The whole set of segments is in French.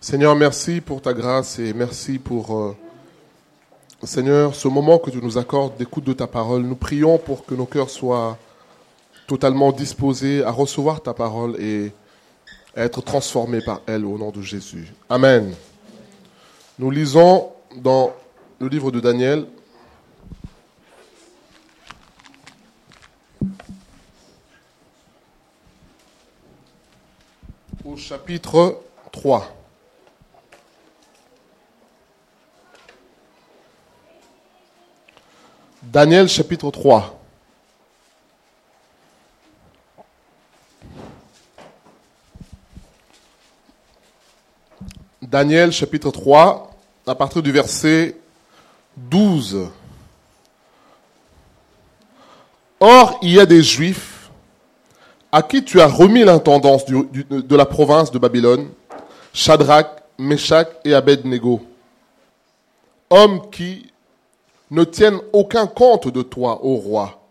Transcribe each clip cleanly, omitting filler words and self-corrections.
Seigneur, merci pour ta grâce et merci pour, Seigneur, ce moment que tu nous accordes d'écoute de ta parole. Nous prions pour que nos cœurs soient totalement disposés à recevoir ta parole et à être transformés par elle au nom de Jésus. Amen. Nous lisons dans le livre de Daniel, au chapitre 3. Daniel chapitre 3. Daniel chapitre 3, à partir du verset 12. Or, il y a des Juifs à qui tu as remis l'intendance de la province de Babylone, Shadrach, Meshach et Abed-Négo, hommes qui ne tiennent aucun compte de toi, ô roi.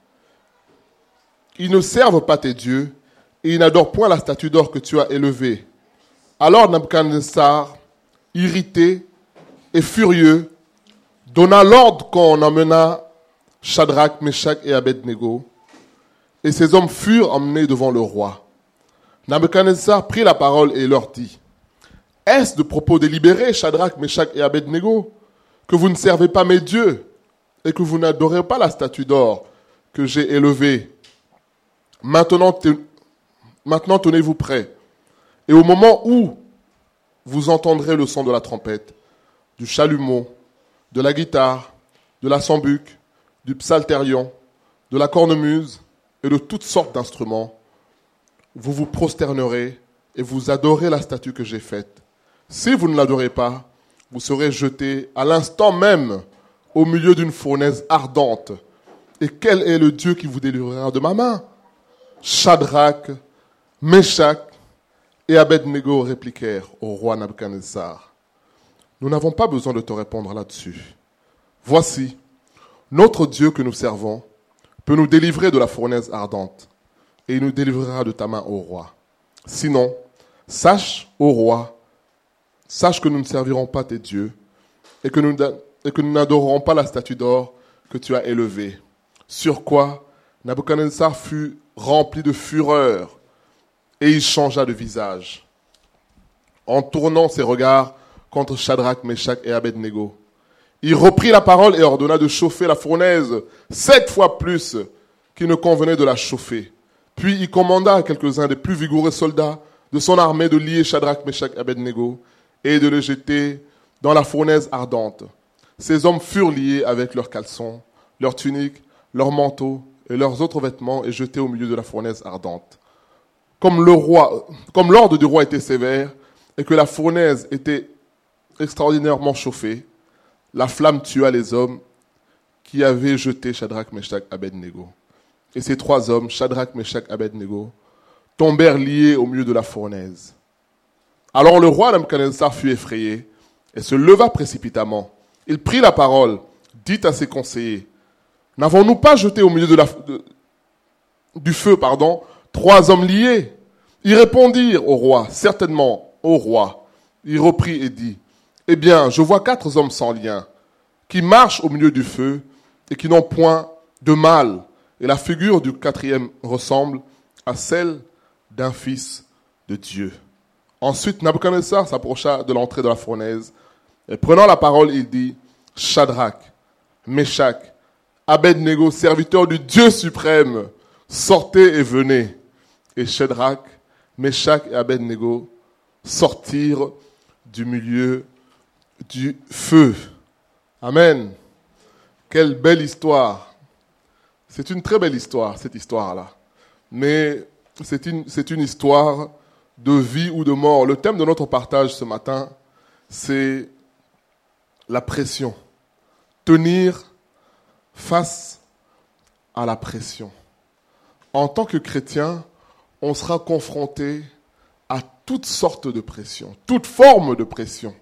Ils ne servent pas tes dieux et ils n'adorent point la statue d'or que tu as élevée. Alors Nabuchodonosor, irrité et furieux, donna l'ordre qu'on emmena Shadrach, Meshach et Abed-Négo, et ces hommes furent emmenés devant le roi. Nabuchodonosor prit la parole et leur dit, « Est-ce de propos délibérés, Shadrach, Meshach et Abed-Négo, que vous ne servez pas mes dieux et que vous n'adorez pas la statue d'or que j'ai élevée? Maintenant tenez-vous prêts, et au moment où vous entendrez le son de la trompette, du chalumeau, de la guitare, de la sambuc, du psalterion, de la cornemuse et de toutes sortes d'instruments, vous vous prosternerez et vous adorez la statue que j'ai faite. Si vous ne l'adorez pas, vous serez jetés à l'instant même au milieu d'une fournaise ardente. Et quel est le Dieu qui vous délivrera de ma main? Shadrach, Meshach et Abed-Négo répliquèrent au roi Nabuchodonosor, nous n'avons pas besoin de te répondre là-dessus. Voici, notre Dieu que nous servons peut nous délivrer de la fournaise ardente, et il nous délivrera de ta main, ô roi. Sinon, sache, ô roi, sache que nous ne servirons pas tes dieux, et que nous n'adorerons pas la statue d'or que tu as élevée. Sur quoi Nabuchodonosor fut rempli de fureur, et il changea de visage, en tournant ses regards contre Shadrach, Meshach et Abed-Négo. Il reprit la parole et ordonna de chauffer la fournaise 7 fois plus qu'il ne convenait de la chauffer. Puis il commanda à quelques-uns des plus vigoureux soldats de son armée de lier Shadrach, Meshach et Abed-Négo et de les jeter dans la fournaise ardente. Ces hommes furent liés avec leurs caleçons, leurs tuniques, leurs manteaux et leurs autres vêtements et jetés au milieu de la fournaise ardente. Comme l'ordre du roi était sévère et que la fournaise était extraordinairement chauffée, la flamme tua les hommes qui avaient jeté Shadrach, Meshach et Abed-Négo. Et ces 3 hommes, Shadrach, Meshach et Abed-Négo, tombèrent liés au milieu de la fournaise. Alors le roi Nabuchodonosor fut effrayé et se leva précipitamment. Il prit la parole, dit à ses conseillers, « N'avons-nous pas jeté au milieu du feu, 3 hommes liés ?» Ils répondirent au roi, « Certainement, ô roi. » Il reprit et dit, « Eh bien, je vois 4 hommes sans lien, qui marchent au milieu du feu et qui n'ont point de mal. Et la figure du 4e ressemble à celle d'un fils de Dieu. » Ensuite, Nabuchodonosor s'approcha de l'entrée de la fournaise et prenant la parole, il dit, « Shadrach, Meshach, Abed-Négo, serviteurs du Dieu suprême, sortez et venez. » Et Shadrach, Meshach et Abed-Négo sortirent du milieu du feu. Amen. Quelle belle histoire. C'est une très belle histoire, cette histoire-là. Mais c'est une histoire de vie ou de mort. Le thème de notre partage ce matin, c'est la pression. Tenir face à la pression. En tant que chrétien, on sera confronté à toutes sortes de pressions, toutes formes de pression.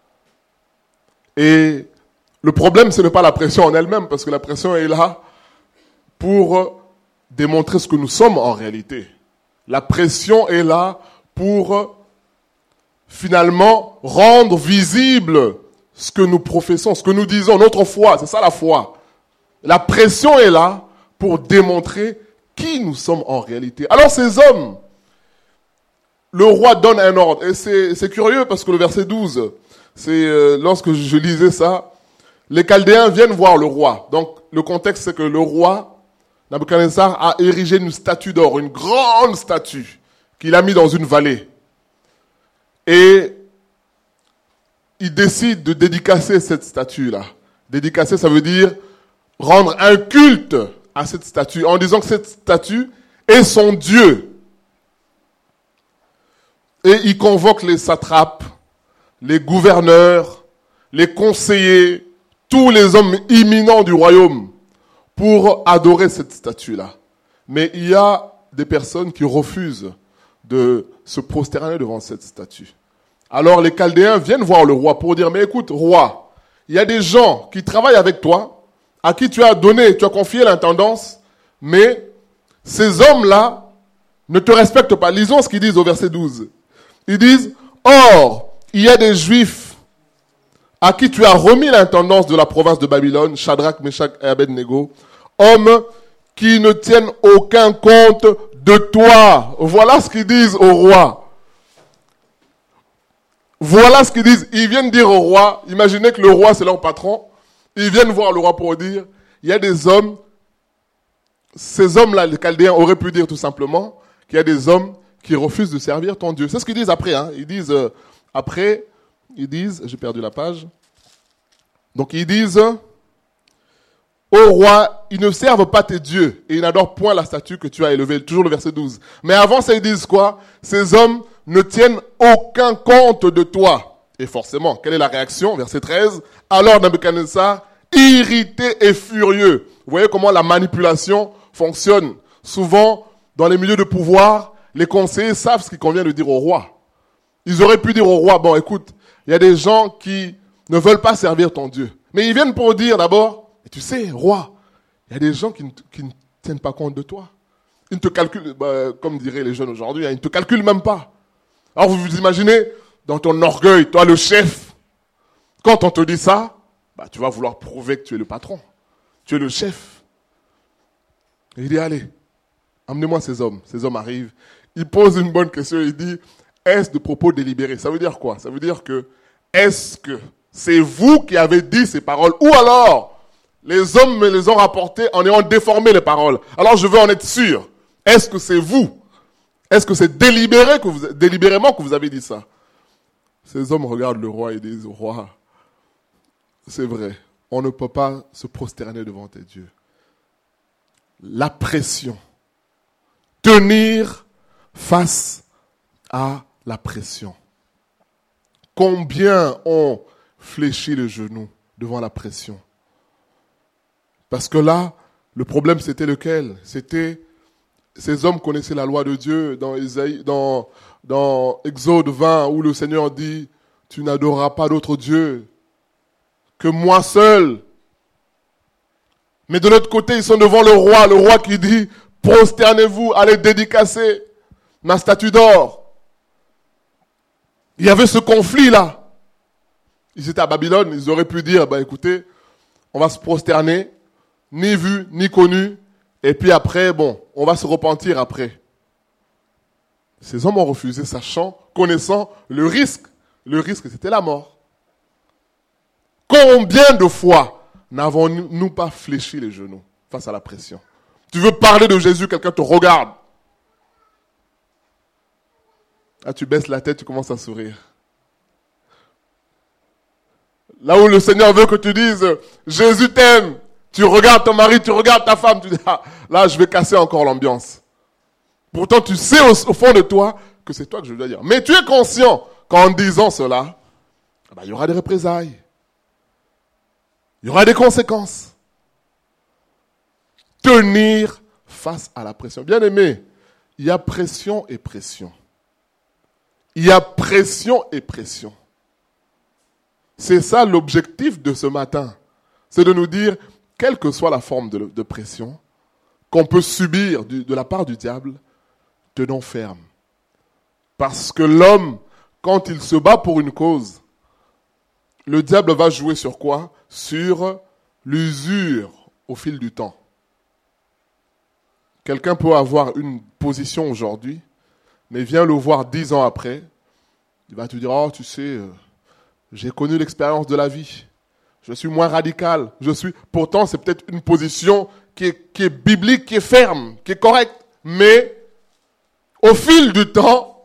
Et le problème, ce n'est pas la pression en elle-même, parce que la pression est là pour démontrer ce que nous sommes en réalité. La pression est là pour finalement rendre visible ce que nous professons, ce que nous disons, notre foi. C'est ça la foi. La pression est là pour démontrer qui nous sommes en réalité. Alors ces hommes, le roi donne un ordre. Et c'est curieux parce que le verset 12, lorsque je lisais ça, les Chaldéens viennent voir le roi. Donc le contexte c'est que le roi, Nabuchodonosor, a érigé une statue d'or, une grande statue qu'il a mis dans une vallée. Et il décide de dédicacer cette statue-là. Dédicacer, ça veut dire rendre un culte à cette statue, en disant que cette statue est son Dieu. Et il convoque les satrapes, les gouverneurs, les conseillers, tous les hommes imminents du royaume pour adorer cette statue-là. Mais il y a des personnes qui refusent de se prosterner devant cette statue. Alors les Chaldéens viennent voir le roi pour dire, mais écoute, roi, il y a des gens qui travaillent avec toi, à qui tu as confié l'intendance, mais ces hommes-là ne te respectent pas. Lisons ce qu'ils disent au verset 12. Ils disent, or, il y a des Juifs à qui tu as remis l'intendance de la province de Babylone, Shadrach, Meshach et Abednego, hommes qui ne tiennent aucun compte de toi. Voilà ce qu'ils disent au roi. Voilà ce qu'ils disent. Ils viennent dire au roi, imaginez que le roi c'est leur patron, ils viennent voir le roi pour dire, il y a des hommes, ces hommes-là, les Chaldéens auraient pu dire tout simplement qu'il y a des hommes qui refusent de servir ton Dieu. C'est ce qu'ils disent après. Ils disent, j'ai perdu la page. Donc ils disent, ô roi, ils ne servent pas tes dieux et ils n'adorent point la statue que tu as élevée. Toujours le verset 12. Mais avant ça, ils disent quoi? Ces hommes ne tiennent aucun compte de toi. Et forcément, quelle est la réaction? Verset 13. Alors Nabuchodonosor, irrité et furieux. Vous voyez comment la manipulation fonctionne. Souvent, dans les milieux de pouvoir, les conseillers savent ce qu'il convient de dire au roi. Ils auraient pu dire au roi, bon écoute, il y a des gens qui ne veulent pas servir ton Dieu. Mais ils viennent pour dire d'abord, tu sais, roi, il y a des gens qui ne tiennent pas compte de toi. Ils ne te calculent, comme diraient les jeunes aujourd'hui, ils ne te calculent même pas. Alors vous vous imaginez, dans ton orgueil, toi le chef, quand on te dit ça, tu vas vouloir prouver que tu es le patron. Tu es le chef. Et il dit, allez, amenez-moi ces hommes. Ces hommes arrivent. Il pose une bonne question. Il dit, est-ce de propos délibérés? Ça veut dire quoi? Ça veut dire que, est-ce que c'est vous qui avez dit ces paroles? Ou alors, les hommes me les ont rapportées en ayant déformé les paroles. Alors je veux en être sûr. Est-ce que c'est vous? Est-ce que c'est délibérément que vous avez dit ça? Ces hommes regardent le roi et disent, roi, c'est vrai, on ne peut pas se prosterner devant tes dieux. La pression. Tenir face à la pression. Combien ont fléchi le genou devant la pression? Parce que là, le problème c'était lequel? C'était, ces hommes connaissaient la loi de Dieu dans Exode 20 où le Seigneur dit, tu n'adoreras pas d'autre Dieu que moi seul. Mais de l'autre côté, ils sont devant le roi qui dit, prosternez-vous, allez dédicacer ma statue d'or. Il y avait ce conflit-là. Ils étaient à Babylone, ils auraient pu dire, écoutez, on va se prosterner, ni vu, ni connu, et puis après, on va se repentir après. Ces hommes ont refusé, connaissant le risque. Le risque, c'était la mort. Combien de fois n'avons-nous pas fléchi les genoux face à la pression? Tu veux parler de Jésus, quelqu'un te regarde. Là, tu baisses la tête, tu commences à sourire. Là où le Seigneur veut que tu dises, Jésus t'aime, tu regardes ton mari, tu regardes ta femme, tu dis, là, je vais casser encore l'ambiance. Pourtant, tu sais au fond de toi que c'est toi que je dois dire. Mais tu es conscient qu'en disant cela, il y aura des représailles. Il y aura des conséquences. Tenir face à la pression. Bien aimé, il y a pression et pression. Il y a pression et pression. C'est ça l'objectif de ce matin. C'est de nous dire, quelle que soit la forme de pression qu'on peut subir de la part du diable, tenons ferme. Parce que l'homme quand il se bat pour une cause, le diable va jouer sur quoi? Sur l'usure au fil du temps. Quelqu'un peut avoir une position aujourd'hui, mais viens le voir 10 ans après, il va te dire, oh tu sais, j'ai connu l'expérience de la vie, je suis moins radical, pourtant c'est peut-être une position qui est biblique, qui est ferme, qui est correcte, mais au fil du temps,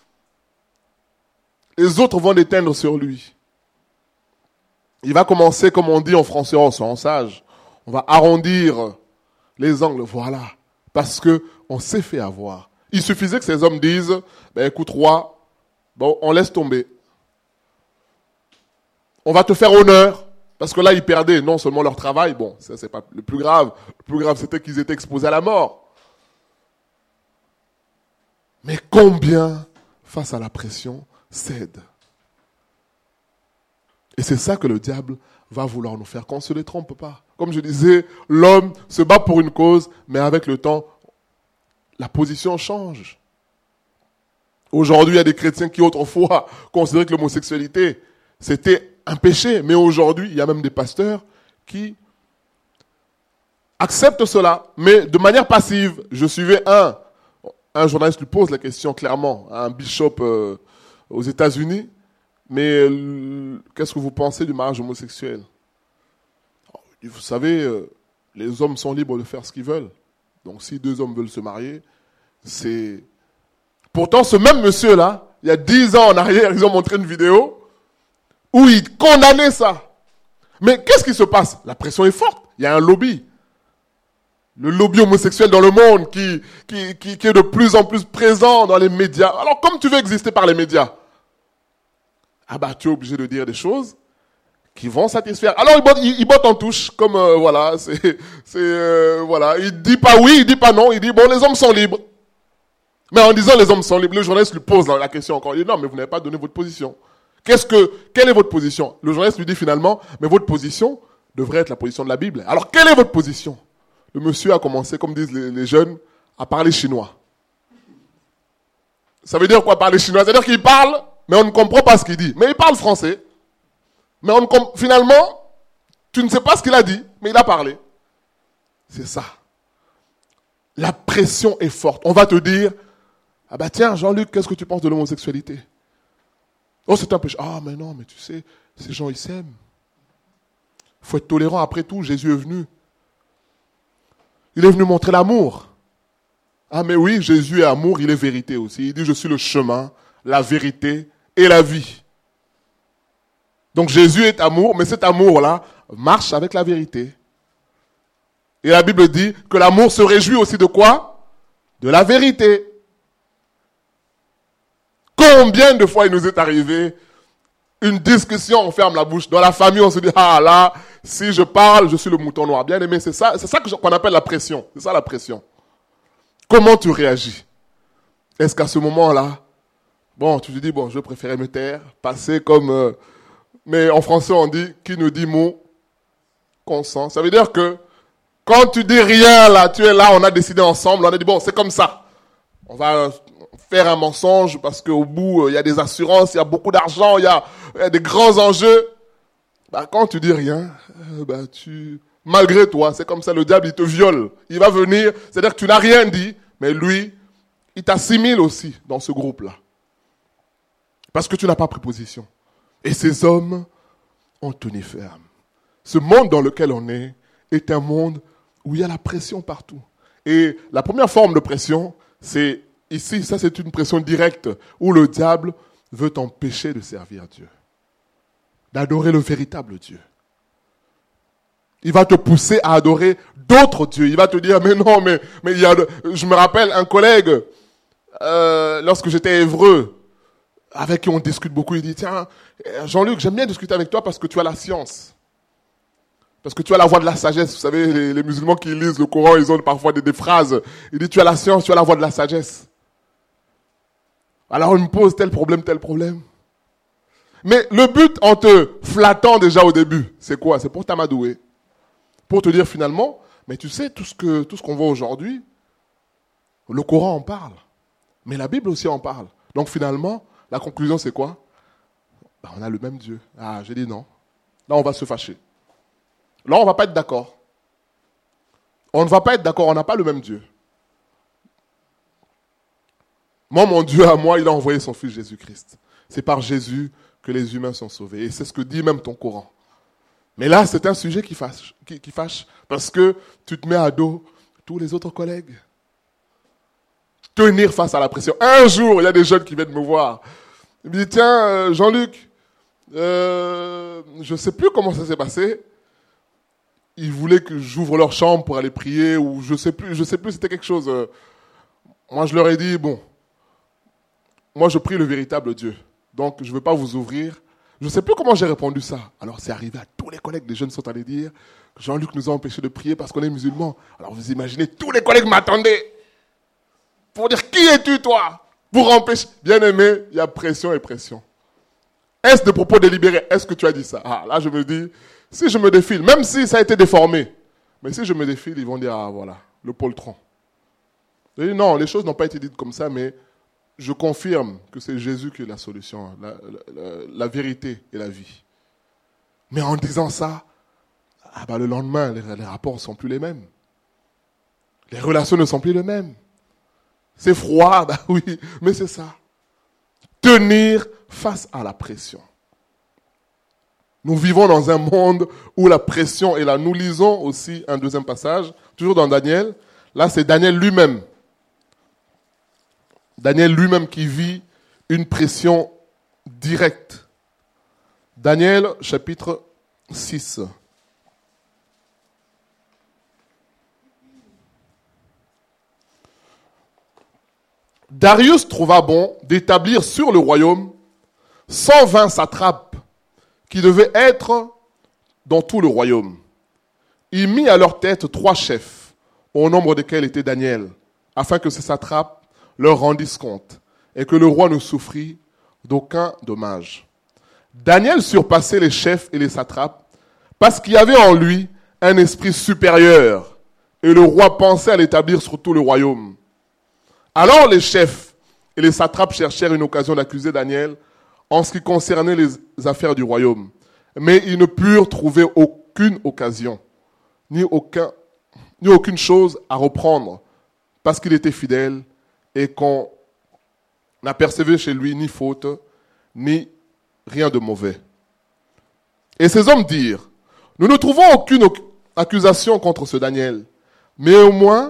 les autres vont déteindre sur lui. Il va commencer, comme on dit en français, oh, soyons sages, on va arrondir les angles, voilà, parce que on s'est fait avoir. Il suffisait que ces hommes disent, ben écoute roi, bon, on laisse tomber. On va te faire honneur, parce que là ils perdaient non seulement leur travail, bon, ça c'est pas le plus grave. Le plus grave c'était qu'ils étaient exposés à la mort. Mais combien, face à la pression, cèdent? Et c'est ça que le diable va vouloir nous faire, qu'on ne se détrompe pas. Comme je disais, l'homme se bat pour une cause, mais avec le temps, la position change. Aujourd'hui, il y a des chrétiens qui autrefois considéraient que l'homosexualité, c'était un péché. Mais aujourd'hui, il y a même des pasteurs qui acceptent cela, mais de manière passive. Je suivais un journaliste lui pose la question clairement à un bishop aux États-Unis. Mais qu'est-ce que vous pensez du mariage homosexuel? Vous savez, les hommes sont libres de faire ce qu'ils veulent. Donc si deux hommes veulent se marier, c'est... Pourtant, ce même monsieur-là, il y a 10 ans en arrière, ils ont montré une vidéo où il condamnait ça. Mais qu'est-ce qui se passe? La pression est forte. Il y a un lobby. Le lobby homosexuel dans le monde qui est de plus en plus présent dans les médias. Alors, comme tu veux exister par les médias, ah bah tu es obligé de dire des choses qui vont satisfaire. Alors il botte en touche, comme voilà, voilà, il dit pas oui, il dit pas non, il dit bon les hommes sont libres. Mais en disant les hommes sont libres, le journaliste lui pose la question encore, il dit non mais vous n'avez pas donné votre position. Quelle est votre position? Le journaliste lui dit finalement, mais votre position devrait être la position de la Bible. Alors quelle est votre position? Le monsieur a commencé, comme disent les jeunes, à parler chinois. Ça veut dire quoi parler chinois? C'est-à-dire qu'il parle, mais on ne comprend pas ce qu'il dit. Mais il parle français. Mais finalement, tu ne sais pas ce qu'il a dit, mais il a parlé. C'est ça. La pression est forte. On va te dire, ah bah tiens, Jean-Luc, qu'est-ce que tu penses de l'homosexualité? Oh, c'est un péché. Ah, mais non, mais tu sais, ces gens, ils s'aiment. Il faut être tolérant après tout. Jésus est venu. Il est venu montrer l'amour. Ah, mais oui, Jésus est amour, il est vérité aussi. Il dit, je suis le chemin, la vérité et la vie. Donc Jésus est amour, mais cet amour-là marche avec la vérité. Et la Bible dit que l'amour se réjouit aussi de quoi? De la vérité. Combien de fois il nous est arrivé une discussion, on ferme la bouche. Dans la famille, on se dit, ah là, si je parle, je suis le mouton noir. Bien aimé, c'est ça qu'on appelle la pression. C'est ça la pression. Comment tu réagis? Est-ce qu'à ce moment-là, bon, tu te dis, bon, je préférais me taire, passer comme... mais en français, on dit, qui ne dit mot, consent. Ça veut dire que, quand tu dis rien, là, tu es là, on a décidé ensemble, on a dit, bon, c'est comme ça. On va faire un mensonge, parce qu'au bout, il y a des assurances, il y a beaucoup d'argent, il y a des grands enjeux. Bah, quand tu dis rien, bah, malgré toi, c'est comme ça, le diable, il te viole. Il va venir, c'est-à-dire que tu n'as rien dit, mais lui, il t'assimile aussi dans ce groupe-là. Parce que tu n'as pas pris position. Et ces hommes ont tenu ferme. Ce monde dans lequel on est un monde où il y a la pression partout. Et la première forme de pression, c'est ici, ça c'est une pression directe, où le diable veut t'empêcher de servir Dieu, d'adorer le véritable Dieu. Il va te pousser à adorer d'autres dieux. Il va te dire, mais non, mais il y a... Je me rappelle un collègue, lorsque j'étais hébreu, avec qui on discute beaucoup, il dit, tiens, Jean-Luc, j'aime bien discuter avec toi parce que tu as la science. Parce que tu as la voix de la sagesse. Vous savez, les musulmans qui lisent le Coran, ils ont parfois des phrases. Il dit, tu as la science, tu as la voix de la sagesse. Alors il me pose tel problème. Mais le but en te flattant déjà au début, c'est quoi? C'est pour t'amadouer. Pour te dire finalement, mais tu sais, tout ce qu'on voit aujourd'hui, le Coran en parle. Mais la Bible aussi en parle. Donc finalement, La conclusion, c'est quoi? On a le même Dieu. Ah, j'ai dit non. Là, on va se fâcher. Là, on ne va pas être d'accord. On ne va pas être d'accord, on n'a pas le même Dieu. Moi, mon Dieu à moi, il a envoyé son Fils Jésus-Christ. C'est par Jésus que les humains sont sauvés. Et c'est ce que dit même ton Coran. Mais là, c'est un sujet qui fâche. Parce que tu te mets à dos tous les autres collègues. Tenir face à la pression. Un jour, il y a des jeunes qui viennent me voir. Ils me disent, tiens, Jean-Luc, je ne sais plus comment ça s'est passé. Ils voulaient que j'ouvre leur chambre pour aller prier, ou je sais plus, c'était quelque chose. Moi, je leur ai dit, bon, moi, je prie le véritable Dieu. Donc, je ne veux pas vous ouvrir. Je ne sais plus comment j'ai répondu ça. Alors, c'est arrivé à tous les collègues. Les jeunes sont allés dire que Jean-Luc nous a empêchés de prier parce qu'on est musulmans. Alors, vous imaginez, tous les collègues m'attendaient pour dire, qui es-tu, toi? Pour empêcher. Bien aimé, il y a pression et pression. Est-ce des propos délibérés? Est-ce que tu as dit ça? Ah, là, je me dis, si je me défile, même si ça a été déformé, mais si je me défile, ils vont dire, ah, voilà, le poltron. Je dis, non, les choses n'ont pas été dites comme ça, mais je confirme que c'est Jésus qui est la solution, la vérité et la vie. Mais en disant ça, le lendemain, les rapports ne sont plus les mêmes. Les relations ne sont plus les mêmes. C'est froid, oui, mais c'est ça. Tenir face à la pression. Nous vivons dans un monde où la pression est là. Nous lisons aussi un deuxième passage, toujours dans Daniel. Là, c'est Daniel lui-même. Daniel lui-même qui vit une pression directe. Daniel, chapitre 6. Darius trouva bon d'établir sur le royaume 120 satrapes qui devaient être dans tout le royaume. Il mit à leur tête 3 chefs, au nombre desquels était Daniel, afin que ces satrapes leur rendissent compte et que le roi ne souffrit d'aucun dommage. Daniel surpassait les chefs et les satrapes parce qu'il y avait en lui un esprit supérieur et le roi pensait à l'établir sur tout le royaume. Alors les chefs et les satrapes cherchèrent une occasion d'accuser Daniel en ce qui concernait les affaires du royaume. Mais ils ne purent trouver aucune occasion, ni aucune chose à reprendre, parce qu'il était fidèle et qu'on n'apercevait chez lui ni faute, ni rien de mauvais. Et ces hommes dirent, nous ne trouvons aucune accusation contre ce Daniel, mais au moins,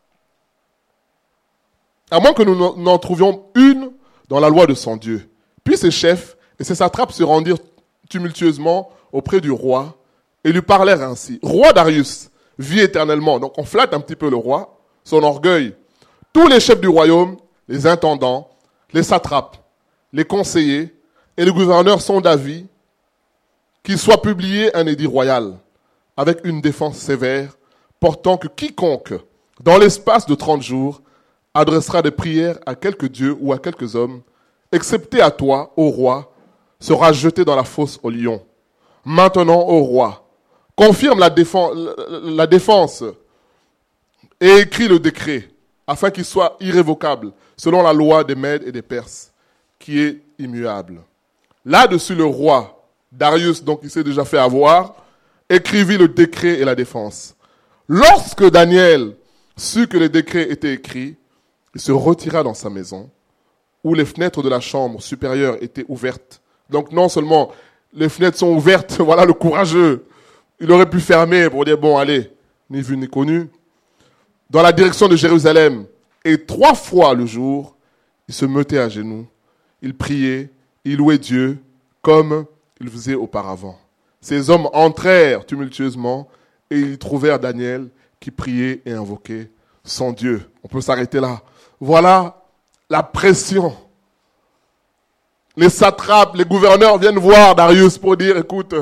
à moins que nous n'en trouvions une dans la loi de son Dieu. Puis ces chefs et ces satrapes se rendirent tumultueusement auprès du roi et lui parlèrent ainsi. Roi Darius, vis éternellement. Donc on flatte un petit peu le roi, son orgueil. Tous les chefs du royaume, les intendants, les satrapes, les conseillers et les gouverneurs sont d'avis qu'il soit publié un édit royal avec une défense sévère portant que quiconque, dans l'espace de 30 jours, adressera des prières à quelque dieu ou à quelques hommes, excepté à toi, ô roi, sera jeté dans la fosse au lion. Maintenant, ô roi, confirme la défense et écris le décret, afin qu'il soit irrévocable, selon la loi des Mèdes et des Perses, qui est immuable. Là-dessus, le roi, Darius, donc il s'est déjà fait avoir, écrivit le décret et la défense. Lorsque Daniel sut que le décret était écrit, il se retira dans sa maison, où les fenêtres de la chambre supérieure étaient ouvertes. Donc non seulement les fenêtres sont ouvertes, voilà le courageux. Il aurait pu fermer pour dire, bon allez, ni vu ni connu. Dans la direction de Jérusalem. Et 3 fois le jour, il se mettait à genoux. Il priait, il louait Dieu, comme il faisait auparavant. Ces hommes entrèrent tumultueusement et ils trouvèrent Daniel qui priait et invoquait son Dieu. On peut s'arrêter là. Voilà la pression. Les satrapes, les gouverneurs viennent voir Darius pour dire, écoute,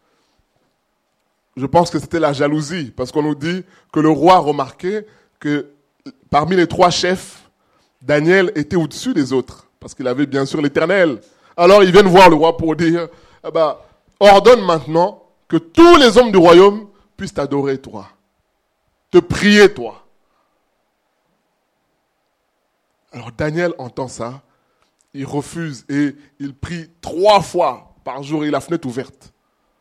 je pense que c'était la jalousie, parce qu'on nous dit que le roi remarquait que parmi les 3 chefs, Daniel était au-dessus des autres, parce qu'il avait bien sûr l'Éternel. Alors ils viennent voir le roi pour dire, ordonne maintenant que tous les hommes du royaume puissent t'adorer toi, te prier toi. Alors Daniel entend ça, il refuse et il prie 3 fois par jour et la fenêtre ouverte.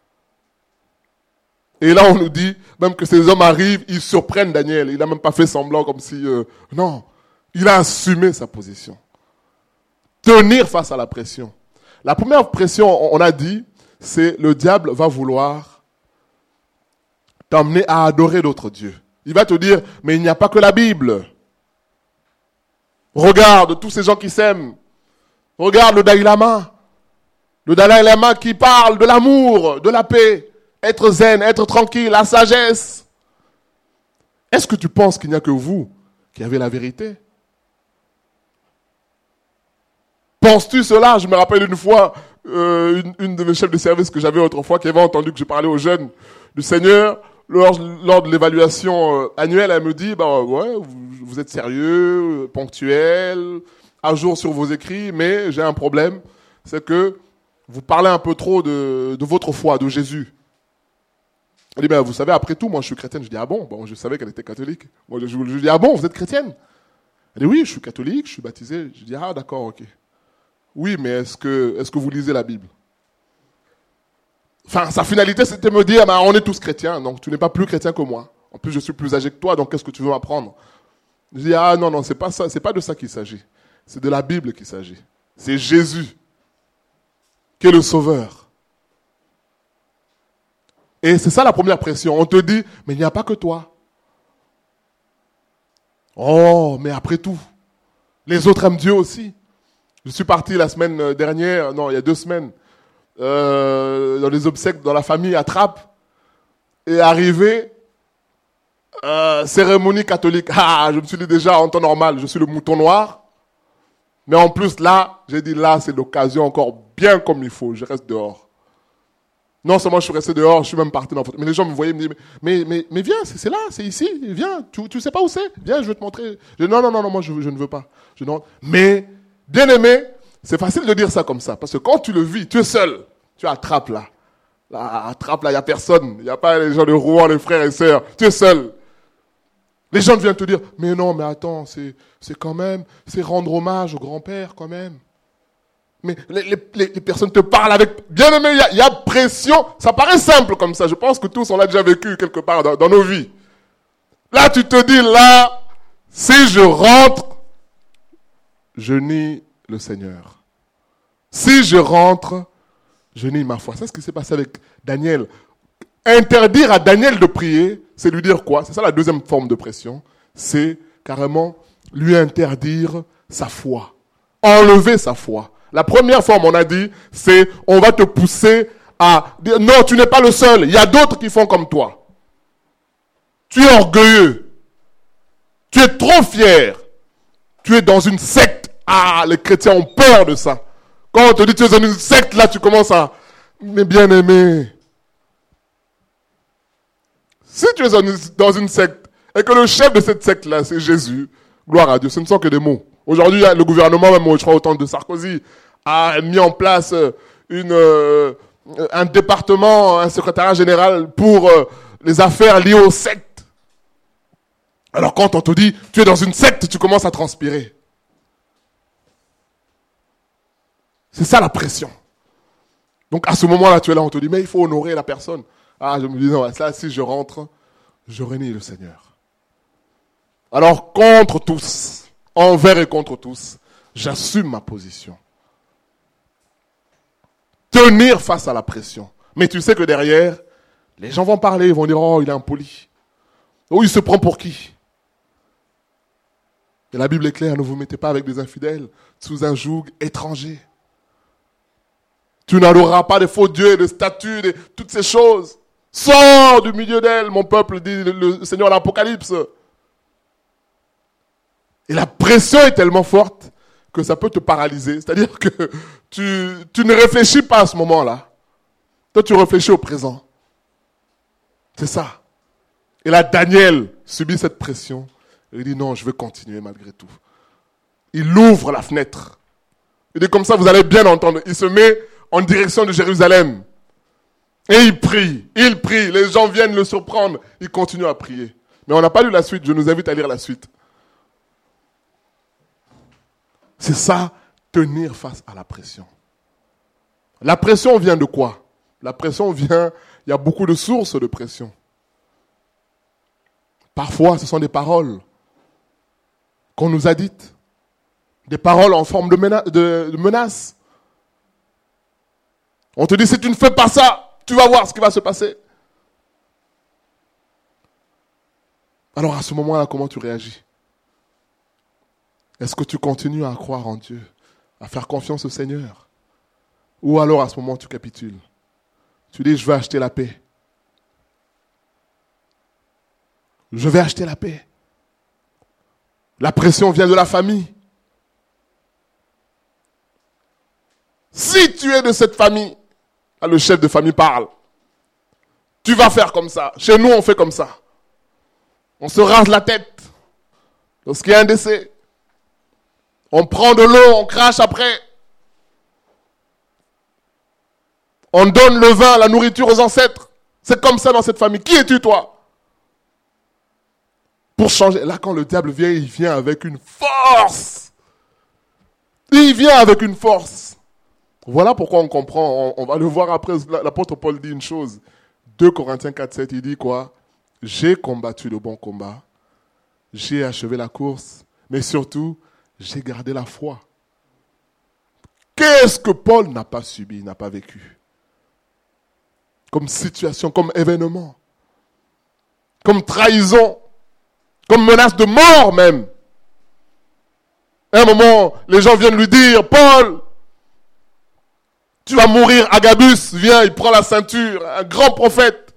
Et là, on nous dit même que ces hommes arrivent, ils surprennent Daniel. Il n'a même pas fait semblant comme si... non, il a assumé sa position. Tenir face à la pression. La première pression, on a dit, c'est le diable va vouloir t'emmener à adorer d'autres dieux. Il va te dire, mais il n'y a pas que la Bible. Regarde tous ces gens qui s'aiment. Regarde le Dalai Lama. Le Dalai Lama qui parle de l'amour, de la paix, être zen, être tranquille, la sagesse. Est-ce que tu penses qu'il n'y a que vous qui avez la vérité? Penses-tu cela? Je me rappelle une fois, une de mes chefs de service que j'avais autrefois, qui avait entendu que je parlais aux jeunes du Seigneur, lors de l'évaluation annuelle, elle me dit, ouais, vous êtes sérieux, ponctuel, à jour sur vos écrits, mais j'ai un problème, c'est que vous parlez un peu trop de votre foi, de Jésus. Elle dit, vous savez, après tout, moi je suis chrétienne. Je dis, ah bon? Je savais qu'elle était catholique. Moi je dis, ah bon, vous êtes chrétienne? Elle dit, oui, je suis catholique, je suis baptisé. Je dis, ah d'accord, ok. Oui, mais est-ce que vous lisez la Bible? Enfin, sa finalité, c'était de me dire, on est tous chrétiens, donc tu n'es pas plus chrétien que moi. En plus, je suis plus âgé que toi, donc qu'est-ce que tu veux m'apprendre? Je dis, ah non, c'est pas ça, c'est pas de ça qu'il s'agit. C'est de la Bible qu'il s'agit. C'est Jésus qui est le sauveur. Et c'est ça la première pression. On te dit, mais il n'y a pas que toi. Oh, mais après tout, les autres aiment Dieu aussi. Je suis parti la semaine dernière, non, il y a 2 semaines, dans les obsèques dans la famille à Trappes, et arrivé, cérémonie catholique. Ah, je me suis dit déjà, en temps normal, je suis le mouton noir. Mais en plus, là, j'ai dit, là, c'est l'occasion encore bien comme il faut. Je reste dehors. Non seulement je suis resté dehors, je suis même parti dans la photo. Mais les gens me voyaient, me disaient, mais viens, c'est là, c'est ici, viens, tu sais pas où c'est? Viens, je vais te montrer. Je dis, non, moi, je ne veux pas. Je dis, non. Mais, bien aimé, c'est facile de dire ça comme ça. Parce que quand tu le vis, tu es seul. Tu attrapes là. Là, attrape là, il n'y a personne. Il n'y a pas les gens de Rouen, les frères et sœurs. Tu es seul. Les gens viennent te dire, mais non, mais attends, c'est quand même, c'est rendre hommage au grand-père quand même. Mais les personnes te parlent avec, bien aimé, il y a pression. Ça paraît simple comme ça. Je pense que tous, on l'a déjà vécu quelque part dans nos vies. Là, tu te dis, là, si je rentre, je nie le Seigneur. Si je rentre, je nie ma foi. C'est ce qui s'est passé avec Daniel. Interdire à Daniel de prier, c'est lui dire quoi? C'est ça la deuxième forme de pression. C'est carrément lui interdire sa foi. Enlever sa foi. La première forme, on a dit, c'est on va te pousser à dire non, tu n'es pas le seul. Il y a d'autres qui font comme toi. Tu es orgueilleux. Tu es trop fier. Tu es dans une secte. Ah, les chrétiens ont peur de ça. Quand on te dit tu es dans une secte, là, tu commences à... Mais bien aimé, si tu es dans une secte et que le chef de cette secte-là, c'est Jésus, gloire à Dieu, ce ne sont que des mots. Aujourd'hui, le gouvernement, même je crois au temps de Sarkozy, a mis en place un département, un secrétariat général pour les affaires liées aux sectes. Alors quand on te dit, tu es dans une secte, tu commences à transpirer. C'est ça la pression. Donc à ce moment-là, tu es là, on te dit, mais il faut honorer la personne. Ah, je me dis, non, ça, si je rentre, je renie le Seigneur. Alors, contre tous, envers et contre tous, j'assume ma position. Tenir face à la pression. Mais tu sais que derrière, les gens vont parler, ils vont dire, oh, il est impoli. Oh, il se prend pour qui? Et la Bible est claire, ne vous mettez pas avec des infidèles sous un joug étranger. Tu n'adoreras pas de faux dieux, de statues, de toutes ces choses. Sors du milieu d'elle, mon peuple, dit le Seigneur à l'Apocalypse. Et la pression est tellement forte que ça peut te paralyser. C'est-à-dire que tu ne réfléchis pas à ce moment-là. Toi, tu réfléchis au présent. C'est ça. Et là, Daniel subit cette pression. Il dit non, je veux continuer malgré tout. Il ouvre la fenêtre. Il dit comme ça, vous allez bien entendre. Il se met en direction de Jérusalem. Et il prie. Les gens viennent le surprendre. Il continue à prier. Mais on n'a pas lu la suite. Je nous invite à lire la suite. C'est ça, tenir face à la pression. La pression vient de quoi? La pression vient, il y a beaucoup de sources de pression. Parfois, ce sont des paroles qu'on nous a dites. Des paroles en forme de menace. On te dit, si tu ne fais pas ça, tu vas voir ce qui va se passer. Alors à ce moment-là, comment tu réagis? Est-ce que tu continues à croire en Dieu, à faire confiance au Seigneur? Ou alors à ce moment, tu capitules? Tu dis, je vais acheter la paix. Je vais acheter la paix. La pression vient de la famille. Si tu es de cette famille, là, le chef de famille parle. Tu vas faire comme ça. Chez nous, on fait comme ça. On se rase la tête. Lorsqu'il y a un décès, on prend de l'eau, on crache après. On donne le vin, la nourriture aux ancêtres. C'est comme ça dans cette famille. Qui es-tu, toi? Pour changer. Là, quand le diable vient, il vient avec une force. Il vient avec une force. Voilà pourquoi on comprend. On va le voir après. L'apôtre Paul dit une chose. 2 Corinthiens 4, 7, il dit quoi? J'ai combattu le bon combat. J'ai achevé la course. Mais surtout, j'ai gardé la foi. Qu'est-ce que Paul n'a pas subi, n'a pas vécu? Comme situation, comme événement, comme trahison, comme menace de mort même. À un moment, les gens viennent lui dire, Paul, tu vas mourir. Agabus vient, il prend la ceinture, un grand prophète.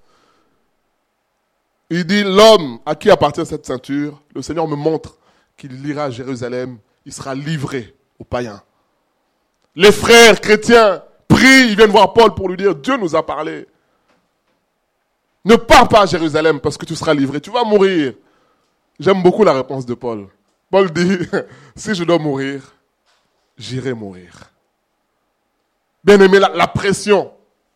Il dit, l'homme à qui appartient cette ceinture, le Seigneur me montre qu'il ira à Jérusalem, il sera livré aux païens. Les frères chrétiens prient, ils viennent voir Paul pour lui dire, Dieu nous a parlé. Ne pars pas à Jérusalem parce que tu seras livré, tu vas mourir. J'aime beaucoup la réponse de Paul. Paul dit, si je dois mourir, j'irai mourir. Bien aimé, la pression.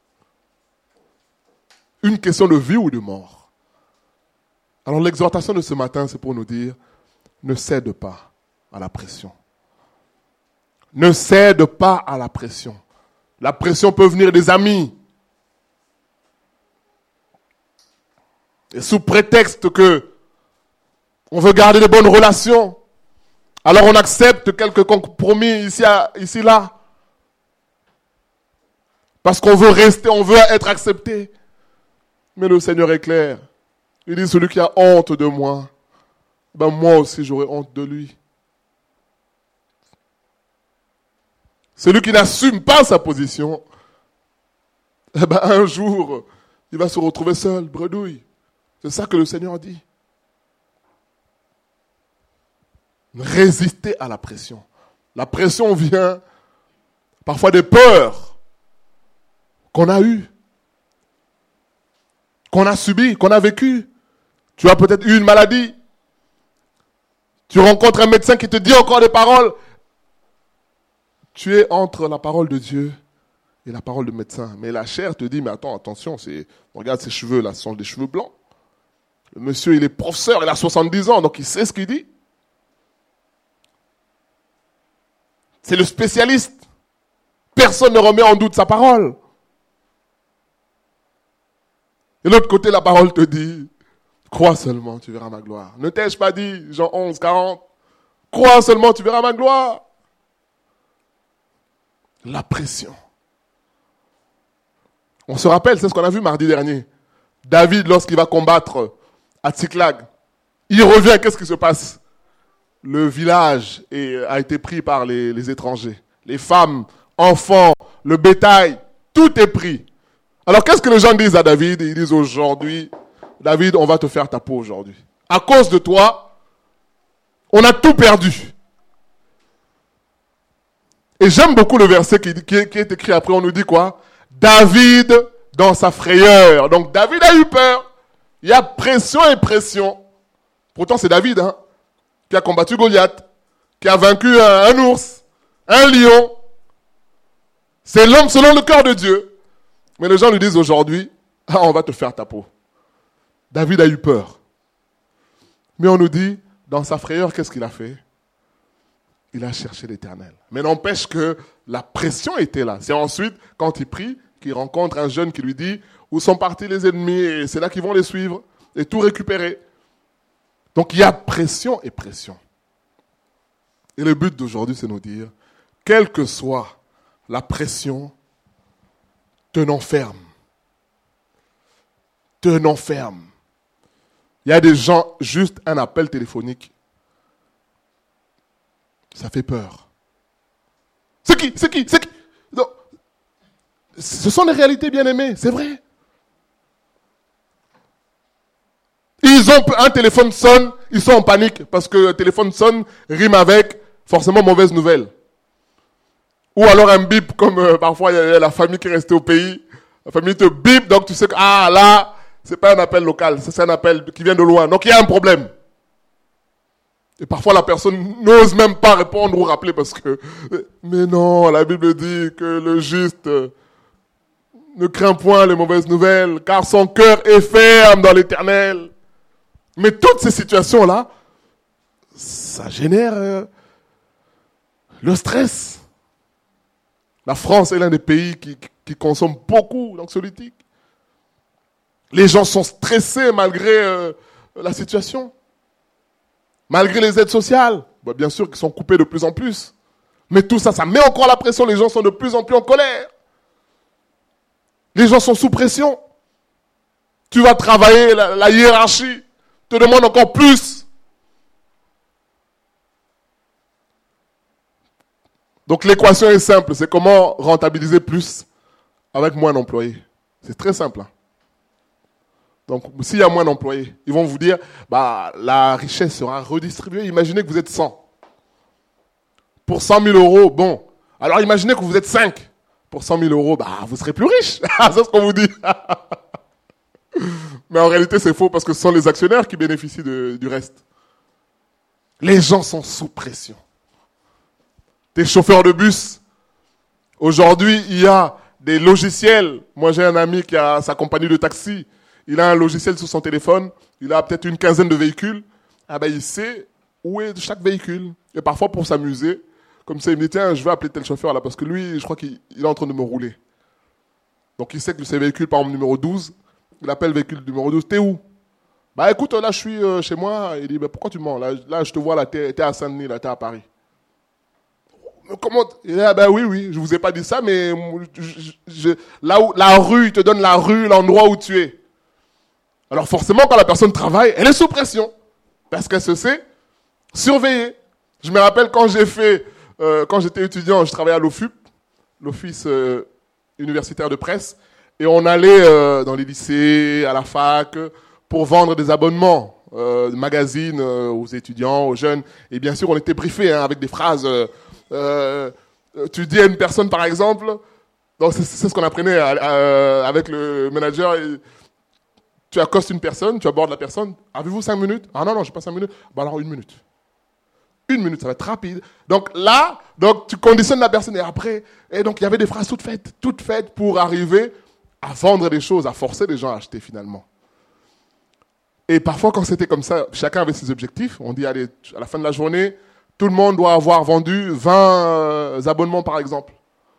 Une question de vie ou de mort. Alors l'exhortation de ce matin, c'est pour nous dire, ne cède pas à la pression. Ne cède pas à la pression. La pression peut venir des amis. Et sous prétexte que on veut garder de bonnes relations, alors on accepte quelques compromis ici là. Parce qu'on veut rester, on veut être accepté. Mais le Seigneur est clair. Il dit, celui qui a honte de moi, ben moi aussi j'aurai honte de lui. Celui qui n'assume pas sa position, eh ben un jour, il va se retrouver seul, bredouille. C'est ça que le Seigneur dit. Résister à la pression. La pression vient parfois des peurs qu'on a eues, qu'on a subies, qu'on a vécues. Tu as peut-être eu une maladie. Tu rencontres un médecin qui te dit encore des paroles. Tu es entre la parole de Dieu et la parole du médecin. Mais la chair te dit, mais attends, attention, regarde ses cheveux là, ce sont des cheveux blancs. Le monsieur, il est professeur, il a 70 ans, donc il sait ce qu'il dit. C'est le spécialiste. Personne ne remet en doute sa parole. Et de l'autre côté, la parole te dit, crois seulement, tu verras ma gloire. Ne t'ai-je pas dit, Jean 11, 40, crois seulement, tu verras ma gloire. La pression. On se rappelle, c'est ce qu'on a vu mardi dernier. David, lorsqu'il va combattre à Tsiklag, il revient, qu'est-ce qui se passe? Le village a été pris par les étrangers. Les femmes, enfants, le bétail, tout est pris. Alors qu'est-ce que les gens disent à David? Ils disent aujourd'hui, David, on va te faire ta peau aujourd'hui. À cause de toi, on a tout perdu. Et j'aime beaucoup le verset qui est écrit après, on nous dit quoi? David dans sa frayeur. Donc David a eu peur. Il y a pression et pression. Pourtant c'est David, qui a combattu Goliath, qui a vaincu un ours, un lion. C'est l'homme selon le cœur de Dieu. Mais les gens lui disent aujourd'hui, on va te faire ta peau. David a eu peur. Mais on nous dit, dans sa frayeur, qu'est-ce qu'il a fait? il a cherché l'Éternel. Mais n'empêche que la pression était là. C'est ensuite, quand il prie, qu'il rencontre un jeune qui lui dit où sont partis les ennemis, et c'est là qu'ils vont les suivre et tout récupérer. Donc il y a pression et pression. Et le but d'aujourd'hui, c'est de nous dire, quelle que soit la pression, tenons ferme. Tenons ferme. Il y a des gens, juste un appel téléphonique, ça fait peur. C'est qui? Non. Ce sont des réalités bien aimées, c'est vrai. Un téléphone sonne, ils sont en panique parce que le téléphone sonne, rime avec forcément mauvaise nouvelle. Ou alors un bip comme parfois il y a la famille qui est restée au pays. La famille te bip, donc tu sais que là, c'est pas un appel local, c'est un appel qui vient de loin. Donc il y a un problème. Et parfois la personne n'ose même pas répondre ou rappeler parce que mais non, la Bible dit que le juste ne craint point les mauvaises nouvelles, car son cœur est ferme dans l'Éternel. Mais toutes ces situations-là, ça génère le stress. La France est l'un des pays qui consomme beaucoup d'anxiolytiques. Les gens sont stressés malgré la situation. Malgré les aides sociales. Bien sûr qu'ils sont coupés de plus en plus. Mais tout ça, ça met encore la pression. Les gens sont de plus en plus en colère. Les gens sont sous pression. Tu vas travailler, la hiérarchie te demande encore plus. Donc l'équation est simple, c'est comment rentabiliser plus avec moins d'employés. C'est très simple. Donc s'il y a moins d'employés, ils vont vous dire, la richesse sera redistribuée. Imaginez que vous êtes 100. Pour 100 000 euros, bon. Alors imaginez que vous êtes 5. Pour 100 000 euros, vous serez plus riche. C'est ce qu'on vous dit. Mais en réalité, c'est faux parce que ce sont les actionnaires qui bénéficient du reste. Les gens sont sous pression. Des chauffeurs de bus. Aujourd'hui, il y a des logiciels. Moi, j'ai un ami qui a sa compagnie de taxi. Il a un logiciel sur son téléphone. Il a peut-être une quinzaine de véhicules. Il sait où est chaque véhicule. Et parfois, pour s'amuser, comme ça, il me dit, tiens, je vais appeler tel chauffeur là parce que lui, je crois qu'il est en train de me rouler. Donc, il sait que ses véhicules, par exemple, numéro 12, il appelle le véhicule numéro 12, t'es où? Écoute, là, je suis chez moi. Il dit, pourquoi tu mens? Là, je te vois, là, t'es à Saint-Denis, là, t'es à Paris. Comment? Il dit, oui, je vous ai pas dit ça, mais là où, la rue, il te donne la rue, l'endroit où tu es. Alors, forcément, quand la personne travaille, elle est sous pression. Parce qu'elle se sait surveiller. Je me rappelle quand quand j'étais étudiant, je travaillais à l'OFUP, l'Office universitaire de presse, et on allait dans les lycées, à la fac, pour vendre des abonnements de magazines aux étudiants, aux jeunes. Et bien sûr, on était briefés avec des phrases. Tu dis à une personne, par exemple, donc c'est ce qu'on apprenait avec le manager. Tu accostes une personne, tu abordes la personne. Avez-vous 5 minutes? Ah non, j'ai pas 5 minutes. Alors 1 minute. 1 minute, ça va être rapide. Donc là, tu conditionnes la personne et après, donc il y avait des phrases toutes faites pour arriver à vendre des choses, à forcer les gens à acheter finalement. Et parfois, quand c'était comme ça, chacun avait ses objectifs. On dit, allez, à la fin de la journée, tout le monde doit avoir vendu 20 abonnements par exemple.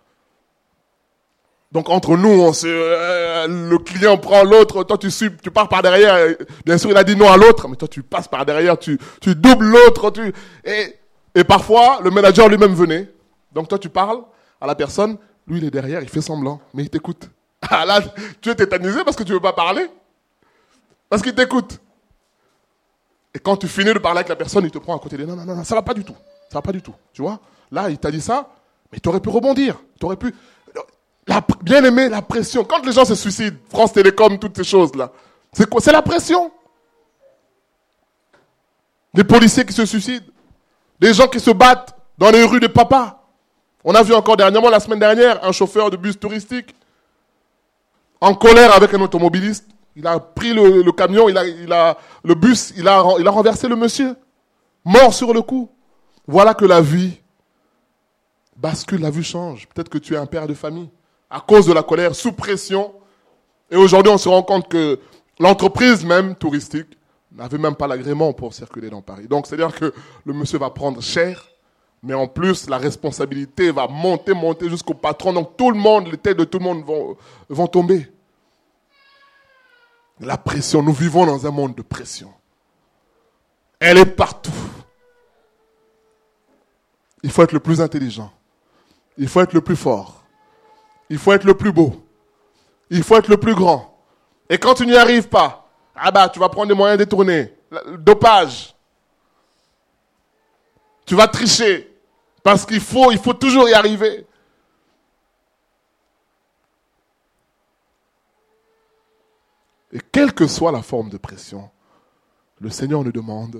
Donc entre nous, le client prend l'autre, toi tu pars par derrière. Bien sûr, il a dit non à l'autre, mais toi tu passes par derrière, tu doubles l'autre. Et parfois, le manager lui-même venait. Donc toi tu parles à la personne, lui il est derrière, il fait semblant, mais il t'écoute. Là, tu es tétanisé parce que tu ne veux pas parler. Parce qu'il t'écoute. Et quand tu finis de parler avec la personne, il te prend à côté. Il dit non, ça va pas du tout. Ça va pas du tout. Tu vois? Là, il t'a dit ça, mais tu aurais pu rebondir. Tu aurais pu... Bien aimé, la pression. Quand les gens se suicident, France Télécom, toutes ces choses-là, c'est quoi? C'est la pression. Des policiers qui se suicident. Des gens qui se battent dans les rues de papa. On a vu encore dernièrement, la semaine dernière, un chauffeur de bus touristique en colère avec un automobiliste. Il a pris le camion, le bus, il a renversé le monsieur. Mort sur le coup. Voilà que la vie bascule, la vie change. Peut-être que tu es un père de famille. À cause de la colère, sous pression. Et aujourd'hui, on se rend compte que l'entreprise même touristique n'avait même pas l'agrément pour circuler dans Paris. Donc, c'est-à-dire que le monsieur va prendre cher, Mais en plus, la responsabilité va monter jusqu'au patron. Donc tout le monde, les têtes de tout le monde vont tomber. La pression, nous vivons dans un monde de pression. Elle est partout. Il faut être le plus intelligent. Il faut être le plus fort. Il faut être le plus beau. Il faut être le plus grand. Et quand tu n'y arrives pas, tu vas prendre des moyens détournés. Dopage. Tu vas tricher. Parce qu'il faut toujours y arriver. Et quelle que soit la forme de pression, le Seigneur nous demande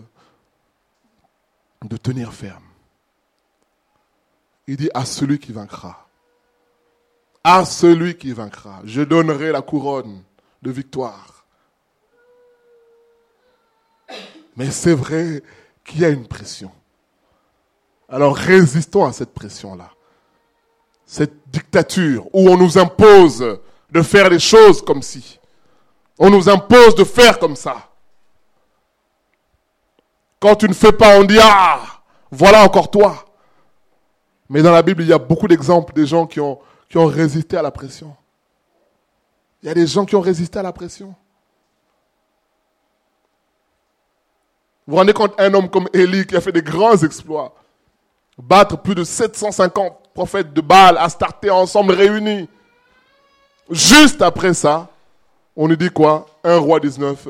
de tenir ferme. Il dit à celui qui vaincra. À celui qui vaincra, je donnerai la couronne de victoire. Mais c'est vrai qu'il y a une pression. Alors résistons à cette pression-là. Cette dictature où on nous impose de faire les choses comme si. On nous impose de faire comme ça. Quand tu ne fais pas, on dit « Ah, voilà encore toi ». Mais dans la Bible, il y a beaucoup d'exemples des gens qui ont résisté à la pression. Il y a des gens qui ont résisté à la pression. Vous vous rendez compte, un homme comme Élie qui a fait des grands exploits, battre plus de 750 prophètes de Baal, Astarté ensemble réunis. Juste après ça, on nous dit quoi? 1 Roi 19.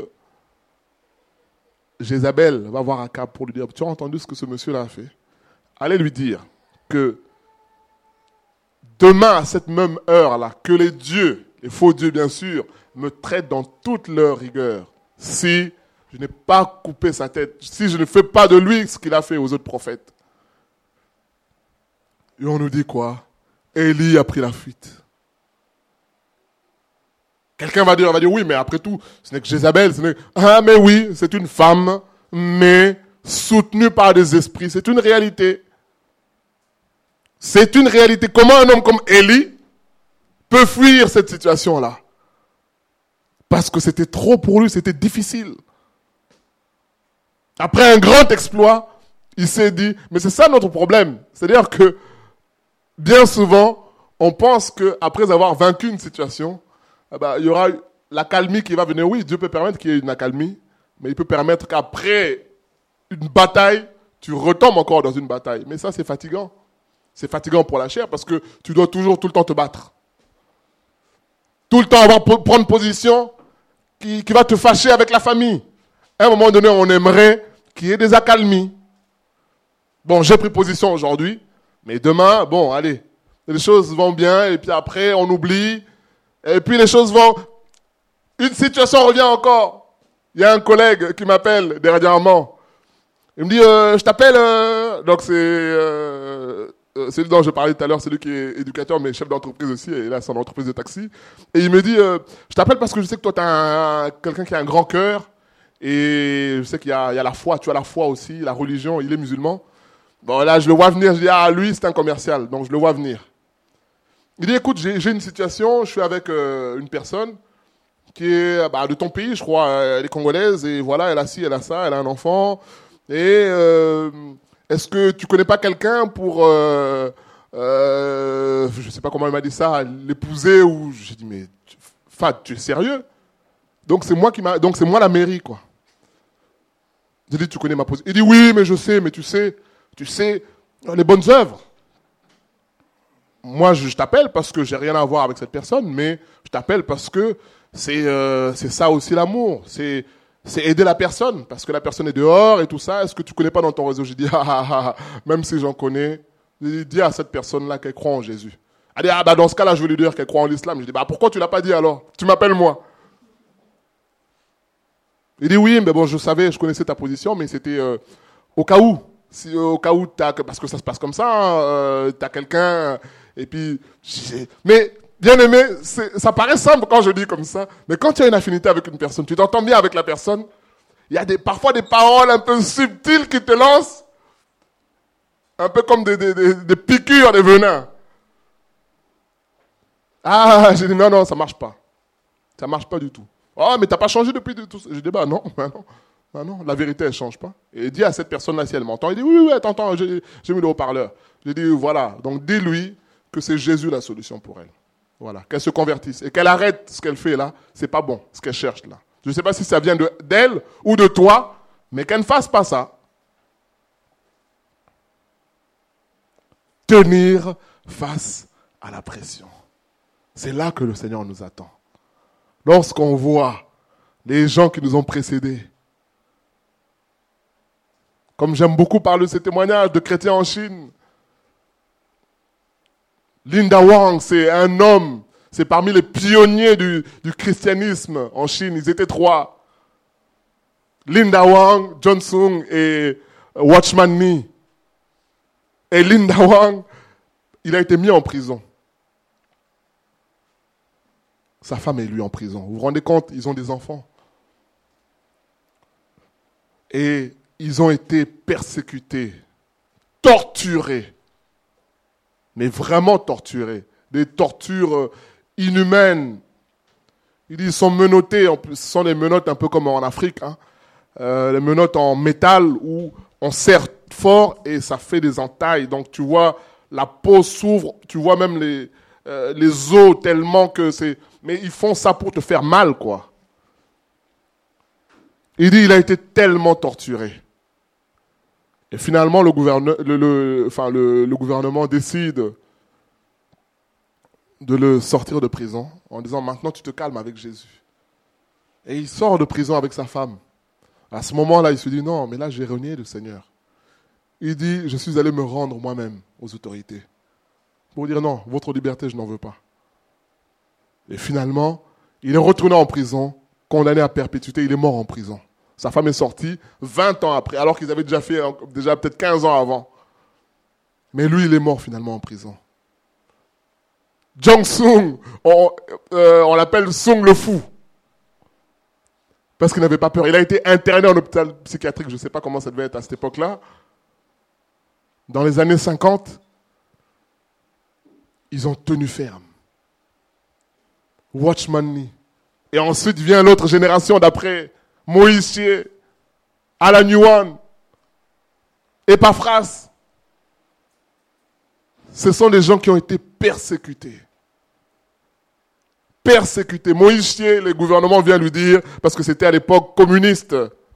Jézabel va voir Akab pour lui dire, tu as entendu ce que ce monsieur-là a fait? Allez lui dire que demain, à cette même heure-là, que les dieux, les faux dieux bien sûr, me traitent dans toute leur rigueur. Si je n'ai pas coupé sa tête, si je ne fais pas de lui ce qu'il a fait aux autres prophètes. Et on nous dit quoi? Élie a pris la fuite. Quelqu'un va dire oui, mais après tout, ce n'est que Jézabel, mais oui, c'est une femme, mais soutenue par des esprits, c'est une réalité. C'est une réalité. Comment un homme comme Élie peut fuir cette situation-là? Parce que c'était trop pour lui, c'était difficile. Après un grand exploit, il s'est dit, mais c'est ça notre problème. C'est-à-dire que, bien souvent, on pense qu'après avoir vaincu une situation, il y aura l'accalmie qui va venir. Oui, Dieu peut permettre qu'il y ait une accalmie, mais il peut permettre qu'après une bataille, tu retombes encore dans une bataille. Mais ça, c'est fatigant. C'est fatigant pour la chair parce que tu dois toujours, tout le temps te battre. Tout le temps prendre position qui va te fâcher avec la famille. À un moment donné, on aimerait qu'il y ait des accalmies. Bon, j'ai pris position aujourd'hui, mais demain, bon, allez, les choses vont bien et puis après, on oublie. Et puis les choses vont... Une situation revient encore. Il y a un collègue qui m'appelle dernièrement. Il me dit, je t'appelle... Donc c'est celui dont je parlais tout à l'heure, celui qui est éducateur, mais chef d'entreprise aussi, et là, c'est une entreprise de taxi. Et il me dit, je t'appelle parce que je sais que toi, tu as quelqu'un qui a un grand cœur, et je sais qu'il y a la foi, tu as la foi aussi, la religion, il est musulman. Bon, là, je le vois venir, je dis, lui, c'est un commercial, donc je le vois venir. Il dit, écoute, j'ai une situation, je suis avec une personne qui est de ton pays, je crois, elle est congolaise, et voilà, elle a ci, elle a ça, elle a un enfant, et... est-ce que tu connais pas quelqu'un pour, je sais pas comment il m'a dit ça, l'épouser ou j'ai dit mais Fad, tu es sérieux? Donc c'est moi la mairie quoi. J'ai dit tu connais ma position. Il dit oui mais je sais, mais tu sais les bonnes œuvres. Moi je t'appelle parce que j'ai rien à voir avec cette personne, mais je t'appelle parce que c'est ça aussi l'amour, c'est aider la personne, parce que la personne est dehors et tout ça. Est-ce que tu connais pas dans ton réseau? J'ai dit, même si j'en connais, j'ai dit, dis à cette personne-là qu'elle croit en Jésus. Elle dit, dans ce cas-là, je vais lui dire qu'elle croit en l'islam. Je dis, pourquoi tu l'as pas dit alors? Tu m'appelles moi. Il dit, oui, mais bon, je savais, je connaissais ta position, mais c'était au cas où. Si, au cas où, parce que ça se passe comme ça, t'as quelqu'un, et puis... Mais... Bien aimé, ça paraît simple quand je dis comme ça, mais quand tu as une affinité avec une personne, tu t'entends bien avec la personne, il y a parfois des paroles un peu subtiles qui te lancent, un peu comme des piqûres, des venins. J'ai dit non, ça marche pas. Ça marche pas du tout. Oh, mais t'as pas changé depuis tout ça. Je dis non. Ah non, la vérité, elle ne change pas. Et dis à cette personne-là si elle m'entend. Il dit, oui, t'entends, j'ai mis le haut-parleur. Je dis, voilà. Donc dis-lui que c'est Jésus la solution pour elle. Voilà, qu'elle se convertisse et qu'elle arrête ce qu'elle fait là. C'est pas bon, ce qu'elle cherche là. Je ne sais pas si ça vient d'elle ou de toi, mais qu'elle ne fasse pas ça. Tenir face à la pression. C'est là que le Seigneur nous attend. Lorsqu'on voit les gens qui nous ont précédés, comme j'aime beaucoup parler de ces témoignages de chrétiens en Chine, Linda Wang, c'est un homme, c'est parmi les pionniers du christianisme en Chine. Ils étaient 3. Linda Wang, John Sung et Watchman Nee. Et Linda Wang, il a été mis en prison. Sa femme est lui en prison. Vous vous rendez compte, ils ont des enfants. Et ils ont été persécutés, torturés. Mais vraiment torturés. Des tortures inhumaines. Ils sont menottés, en plus, ce sont des menottes un peu comme en Afrique. Les menottes en métal où on serre fort et ça fait des entailles. Donc tu vois, la peau s'ouvre, tu vois même les os tellement que c'est... Mais ils font ça pour te faire mal, quoi. Il dit, il a été tellement torturé. Et finalement, le gouvernement décide de le sortir de prison en disant, maintenant tu te calmes avec Jésus. Et il sort de prison avec sa femme. À ce moment-là, il se dit, non, mais là j'ai renié le Seigneur. Il dit, je suis allé me rendre moi-même aux autorités. Pour dire, non, votre liberté, je n'en veux pas. Et finalement, il est retourné en prison, condamné à perpétuité, il est mort en prison. Sa femme est sortie 20 ans après, alors qu'ils avaient déjà fait peut-être 15 ans avant. Mais lui, il est mort finalement en prison. Jong Sung, on l'appelle Sung le fou. Parce qu'il n'avait pas peur. Il a été interné en hôpital psychiatrique, je ne sais pas comment ça devait être à cette époque-là. Dans les années 50, ils ont tenu ferme. Watchman Nee. Et ensuite vient l'autre génération d'après, Moïse Hsieh, Alan Yuan, Epaphras. Ce sont des gens qui ont été persécutés. Persécutés. Moïse Hsieh, le gouvernement vient lui dire, parce que c'était à l'époque communiste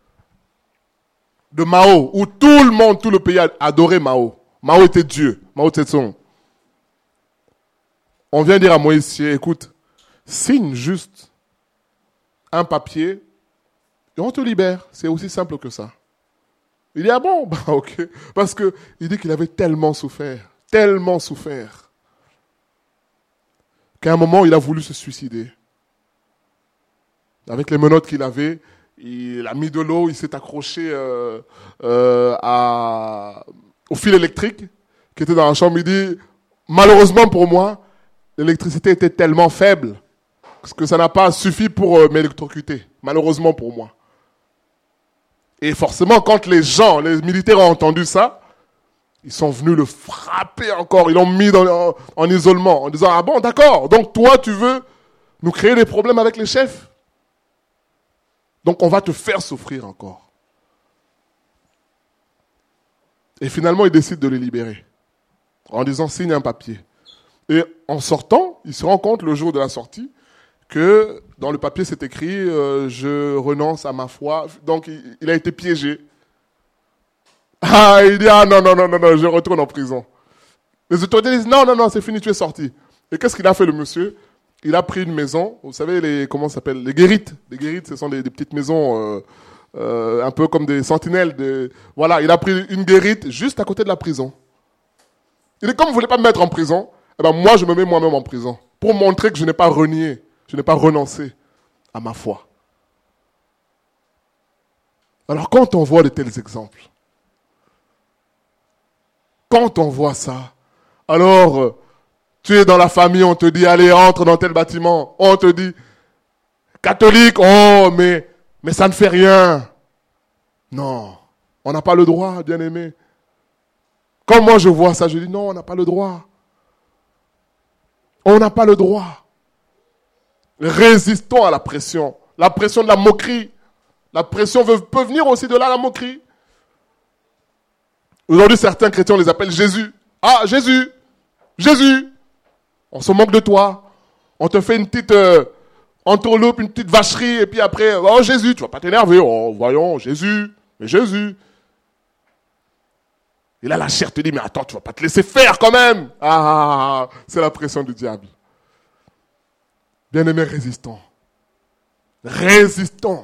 de Mao, où tout le monde, tout le pays adorait Mao. Mao était Dieu, Mao Tse-tung. On vient dire à Moïse Hsieh, écoute, signe juste un papier et on te libère. C'est aussi simple que ça. Il dit, ah bon, bah ok. Parce que il dit qu'il avait tellement souffert, qu'à un moment, il a voulu se suicider. Avec les menottes qu'il avait, il a mis de l'eau, il s'est accroché au fil électrique qui était dans la chambre. Il dit, malheureusement pour moi, l'électricité était tellement faible que ça n'a pas suffi pour m'électrocuter, malheureusement pour moi. Et forcément, quand les militaires ont entendu ça, ils sont venus le frapper encore, ils l'ont mis en isolement, en disant, ah bon, d'accord, donc toi tu veux nous créer des problèmes avec les chefs? Donc on va te faire souffrir encore. Et finalement, ils décident de les libérer, en disant, signe un papier. Et en sortant, il se rend compte le jour de la sortie que dans le papier c'est écrit je renonce à ma foi. Donc il a été piégé. Il dit non, je retourne en prison. Les autorités disent non, c'est fini, tu es sorti. Et qu'est-ce qu'il a fait le monsieur? Il a pris une maison, vous savez comment ça s'appelle? Les guérites. Les guérites, ce sont des petites maisons un peu comme des sentinelles. Voilà, il a pris une guérite juste à côté de la prison. Il dit comme vous ne voulez pas me mettre en prison, eh ben moi je me mets moi-même en prison pour montrer que je n'ai pas renié. Je n'ai pas renoncé à ma foi. Alors quand on voit de tels exemples, quand on voit ça, alors tu es dans la famille, on te dit allez entre dans tel bâtiment, on te dit catholique, oh mais ça ne fait rien. Non, on n'a pas le droit, bien-aimé. Quand moi je vois ça, je dis non, on n'a pas le droit. On n'a pas le droit. Résistons à la pression de la moquerie. La pression peut venir aussi de là, la moquerie. Aujourd'hui, certains chrétiens, on les appelle Jésus. Ah, Jésus, Jésus, on se moque de toi. On te fait une petite entourloupe, une petite vacherie, et puis après, oh Jésus, tu vas pas t'énerver. Oh, voyons, Jésus, mais Jésus. Et là, la chair te dit, mais attends, tu vas pas te laisser faire quand même. Ah, c'est la pression du diable. Bien-aimés, résistons. Résistons.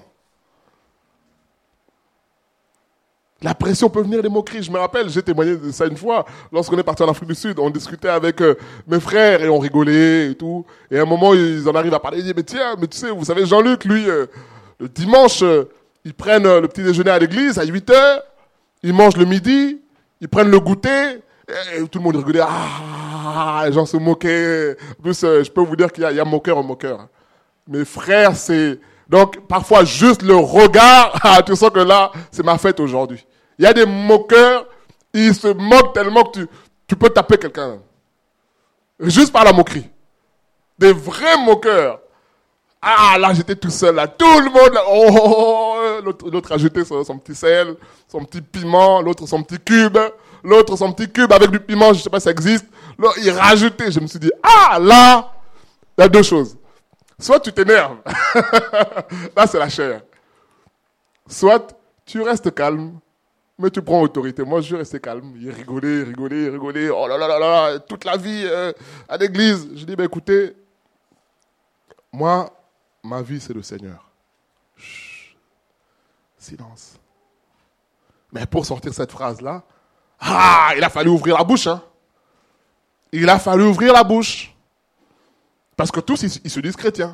La pression peut venir des moqueries. Je me rappelle, j'ai témoigné de ça une fois. Lorsqu'on est parti en Afrique du Sud, on discutait avec mes frères et on rigolait et tout. Et à un moment, ils en arrivent à parler. Ils disent, mais tiens, mais tu sais, vous savez, Jean-Luc, lui, le dimanche, ils prennent le petit déjeuner à l'église à 8h. Ils mangent le midi. Ils prennent le goûter. Et tout le monde rigolait. Ah, les gens se moquaient. En plus, je peux vous dire qu'il y a moqueur en moqueur. Mes frères, c'est... Donc, parfois, juste le regard, tu sens que là, c'est ma fête aujourd'hui. Il y a des moqueurs, ils se moquent tellement que tu peux taper quelqu'un. Juste par la moquerie. Des vrais moqueurs. Ah, là, j'étais tout seul, là. Tout le monde, là. Oh, l'autre ajoutait son petit sel, son petit piment, l'autre son petit cube, l'autre son petit cube avec du piment, je ne sais pas si ça existe. Là, il rajoutait. Je me suis dit, ah, là, il y a deux choses. Soit tu t'énerves. Là, c'est la chair. Soit tu restes calme, mais tu prends autorité. Moi, je restais calme. Il rigolait. Oh là là là là, toute la vie à l'église. Je dis, ben écoutez, moi, ma vie, c'est le Seigneur. Chut, silence. Mais pour sortir cette phrase-là, il a fallu ouvrir la bouche. Hein. Il a fallu ouvrir la bouche. Parce que tous, ils se disent chrétiens.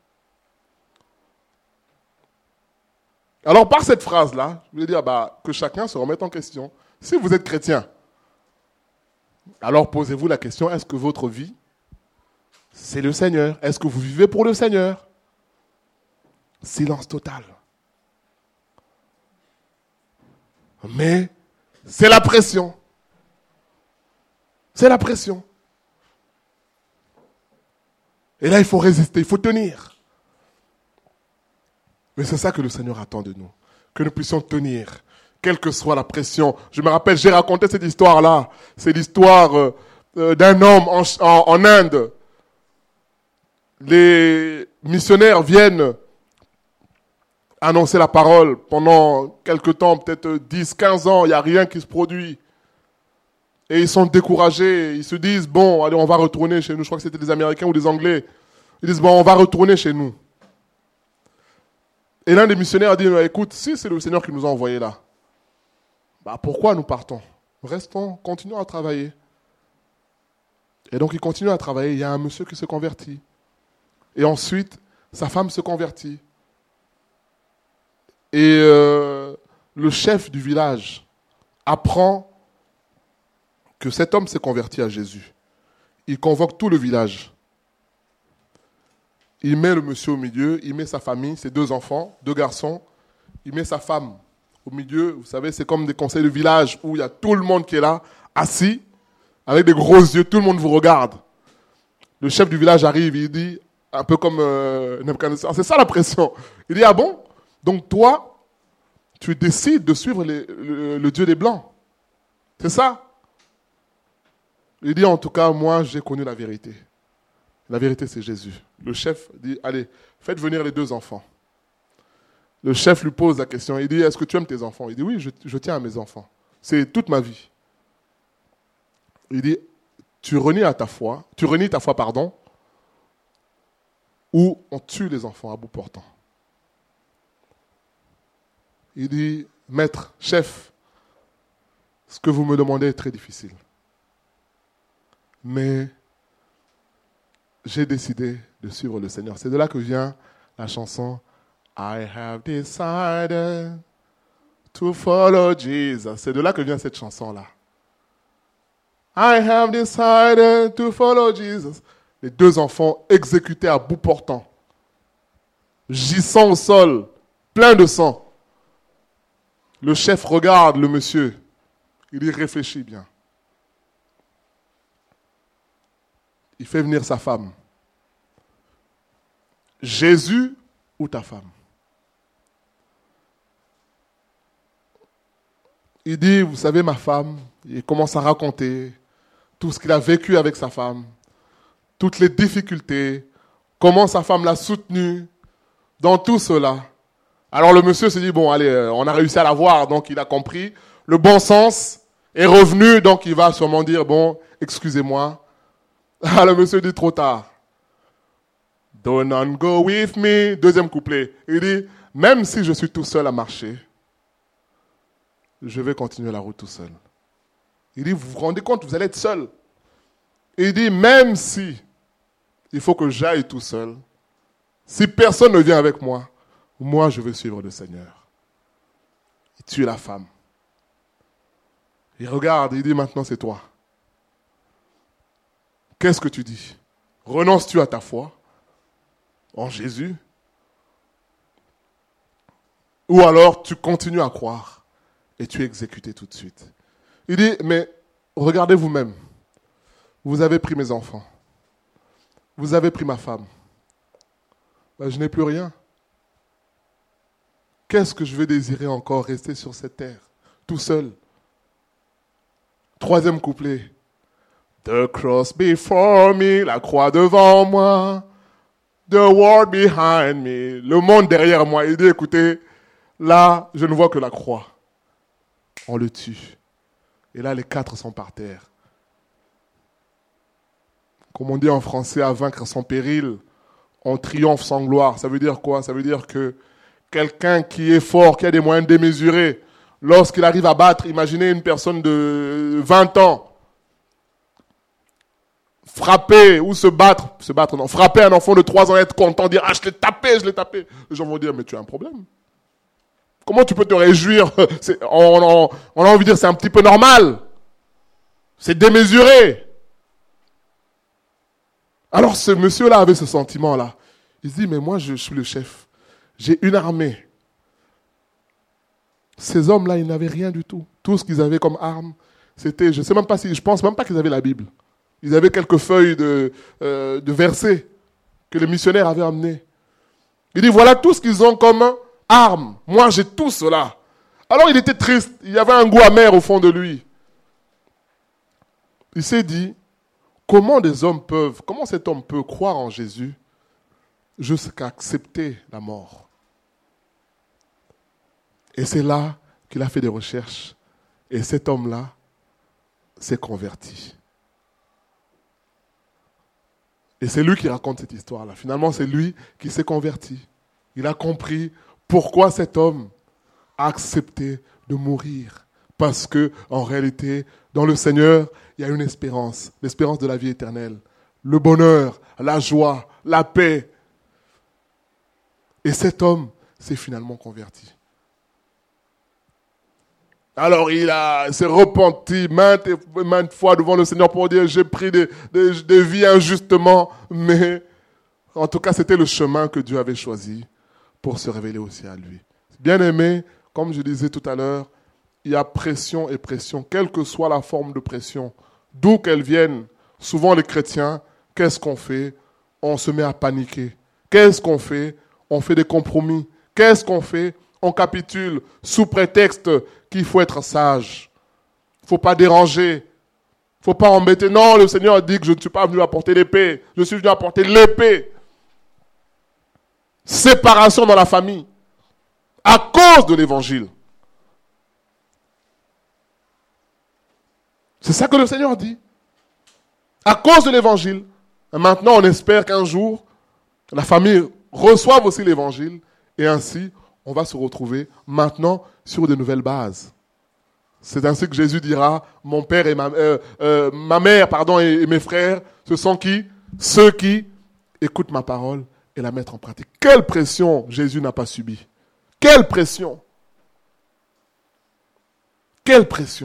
Alors, par cette phrase-là, je voulais dire que chacun se remette en question. Si vous êtes chrétien, alors posez-vous la question, est-ce que votre vie, c'est le Seigneur? Est-ce que vous vivez pour le Seigneur? Silence total. Mais c'est la pression. C'est la pression. Et là, il faut résister, il faut tenir. Mais c'est ça que le Seigneur attend de nous. Que nous puissions tenir, quelle que soit la pression. Je me rappelle, j'ai raconté cette histoire-là. C'est l'histoire d'un homme en Inde. Les missionnaires viennent annoncer la parole pendant quelque temps, peut-être 10, 15 ans, il n'y a rien qui se produit. Et ils sont découragés, ils se disent, bon, allez, on va retourner chez nous. Je crois que c'était des Américains ou des Anglais. Ils disent, bon, on va retourner chez nous. Et l'un des missionnaires a dit, écoute, si c'est le Seigneur qui nous a envoyés là, pourquoi nous partons? Restons, continuons à travailler. Et donc, ils continuent à travailler. Il y a un monsieur qui se convertit. Et ensuite, sa femme se convertit. Et le chef du village apprend que cet homme s'est converti à Jésus. Il convoque tout le village. Il met le monsieur au milieu, il met sa famille, ses 2 enfants, 2 garçons. Il met sa femme au milieu. Vous savez, c'est comme des conseils de village où il y a tout le monde qui est là, assis, avec des gros yeux, tout le monde vous regarde. Le chef du village arrive, il dit, un peu comme Nebuchadnezzar, c'est ça la pression. Il dit, ah bon? Donc toi, tu décides de suivre le Dieu des Blancs. C'est ça? Il dit, en tout cas, moi, j'ai connu la vérité. La vérité, c'est Jésus. Le chef dit, allez, faites venir les 2 enfants. Le chef lui pose la question. Il dit, est-ce que tu aimes tes enfants? Il dit, oui, je tiens à mes enfants. C'est toute ma vie. Il dit, tu renies ta foi, ou on tue les enfants à bout portant. Il dit, maître, chef, ce que vous me demandez est très difficile. Mais j'ai décidé de suivre le Seigneur. C'est de là que vient la chanson I have decided to follow Jesus. C'est de là que vient cette chanson-là. I have decided to follow Jesus. Les 2 enfants exécutés à bout portant, gissant au sol, plein de sang. Le chef regarde le monsieur. Il y réfléchit bien. Il fait venir sa femme. Jésus ou ta femme? Il dit, vous savez, ma femme, il commence à raconter tout ce qu'il a vécu avec sa femme, toutes les difficultés, comment sa femme l'a soutenu dans tout cela. Alors le monsieur se dit, bon, allez, on a réussi à l'avoir, donc il a compris. Le bon sens est revenu, donc il va sûrement dire, bon, excusez-moi. Ah, le monsieur dit trop tard. Do not go with me. Deuxième couplet. Il dit, même si je suis tout seul à marcher, je vais continuer la route tout seul. Il dit, vous vous rendez compte, vous allez être seul. Il dit, même si il faut que j'aille tout seul, si personne ne vient avec moi, moi je vais suivre le Seigneur. Il tue la femme. Il regarde, il dit, maintenant c'est toi. Qu'est-ce que tu dis? Renonces-tu à ta foi en Jésus? Ou alors tu continues à croire et tu es exécuté tout de suite? Il dit, mais regardez vous-même. Vous avez pris mes enfants. Vous avez pris ma femme. Ben, je n'ai plus rien. Qu'est-ce que je vais désirer encore rester sur cette terre, tout seul? Troisième couplet. The cross before me, la croix devant moi. The world behind me, le monde derrière moi. Il dit, écoutez, là, je ne vois que la croix. On le tue. Et là, les 4 sont par terre. Comme on dit en français, à vaincre sans péril, on triomphe sans gloire. Ça veut dire quoi? Ça veut dire que quelqu'un qui est fort, qui a des moyens démesurés, lorsqu'il arrive à battre, imaginez une personne de 20 ans, frapper ou frapper un enfant de 3 ans et être content, dire, ah, je l'ai tapé. Les gens vont dire, mais tu as un problème. Comment tu peux te réjouir? On a envie de dire, c'est un petit peu normal. C'est démesuré. Alors ce monsieur-là avait ce sentiment-là. Il se dit, mais moi je suis le chef. J'ai une armée. Ces hommes-là, ils n'avaient rien du tout. Tout ce qu'ils avaient comme arme, c'était, je pense même pas qu'ils avaient la Bible. Ils avaient quelques feuilles de versets que les missionnaires avaient amenés. Il dit, voilà tout ce qu'ils ont comme arme. Moi, j'ai tout cela. Alors il était triste. Il y avait un goût amer au fond de lui. Il s'est dit, comment cet homme peut croire en Jésus jusqu'à accepter la mort? Et c'est là qu'il a fait des recherches. Et cet homme-là s'est converti. Et c'est lui qui raconte cette histoire-là. Finalement, c'est lui qui s'est converti. Il a compris pourquoi cet homme a accepté de mourir. Parce que, en réalité, dans le Seigneur, il y a une espérance. L'espérance de la vie éternelle. Le bonheur, la joie, la paix. Et cet homme s'est finalement converti. Alors il s'est repenti maintes fois devant le Seigneur pour dire, j'ai pris des vies injustement, mais en tout cas c'était le chemin que Dieu avait choisi pour se révéler aussi à lui. Bien aimé, comme je disais tout à l'heure, il y a pression et pression, quelle que soit la forme de pression, d'où qu'elle vienne. Souvent les chrétiens, qu'est-ce qu'on fait? On se met à paniquer. Qu'est-ce qu'on fait? On fait des compromis. Qu'est-ce qu'on fait? On capitule sous prétexte qu'il faut être sage. Il ne faut pas déranger. Il ne faut pas embêter. Non, le Seigneur dit que je ne suis pas venu apporter l'épée. Je suis venu apporter l'épée. Séparation dans la famille. À cause de l'évangile. C'est ça que le Seigneur dit. À cause de l'évangile. Et maintenant, on espère qu'un jour, la famille reçoive aussi l'évangile. Et ainsi, on va se retrouver maintenant sur de nouvelles bases. C'est ainsi que Jésus dira, mon père et ma mère, et mes frères, ce sont qui? Ceux qui écoutent ma parole et la mettent en pratique. Quelle pression Jésus n'a pas subie? Quelle pression? Quelle pression?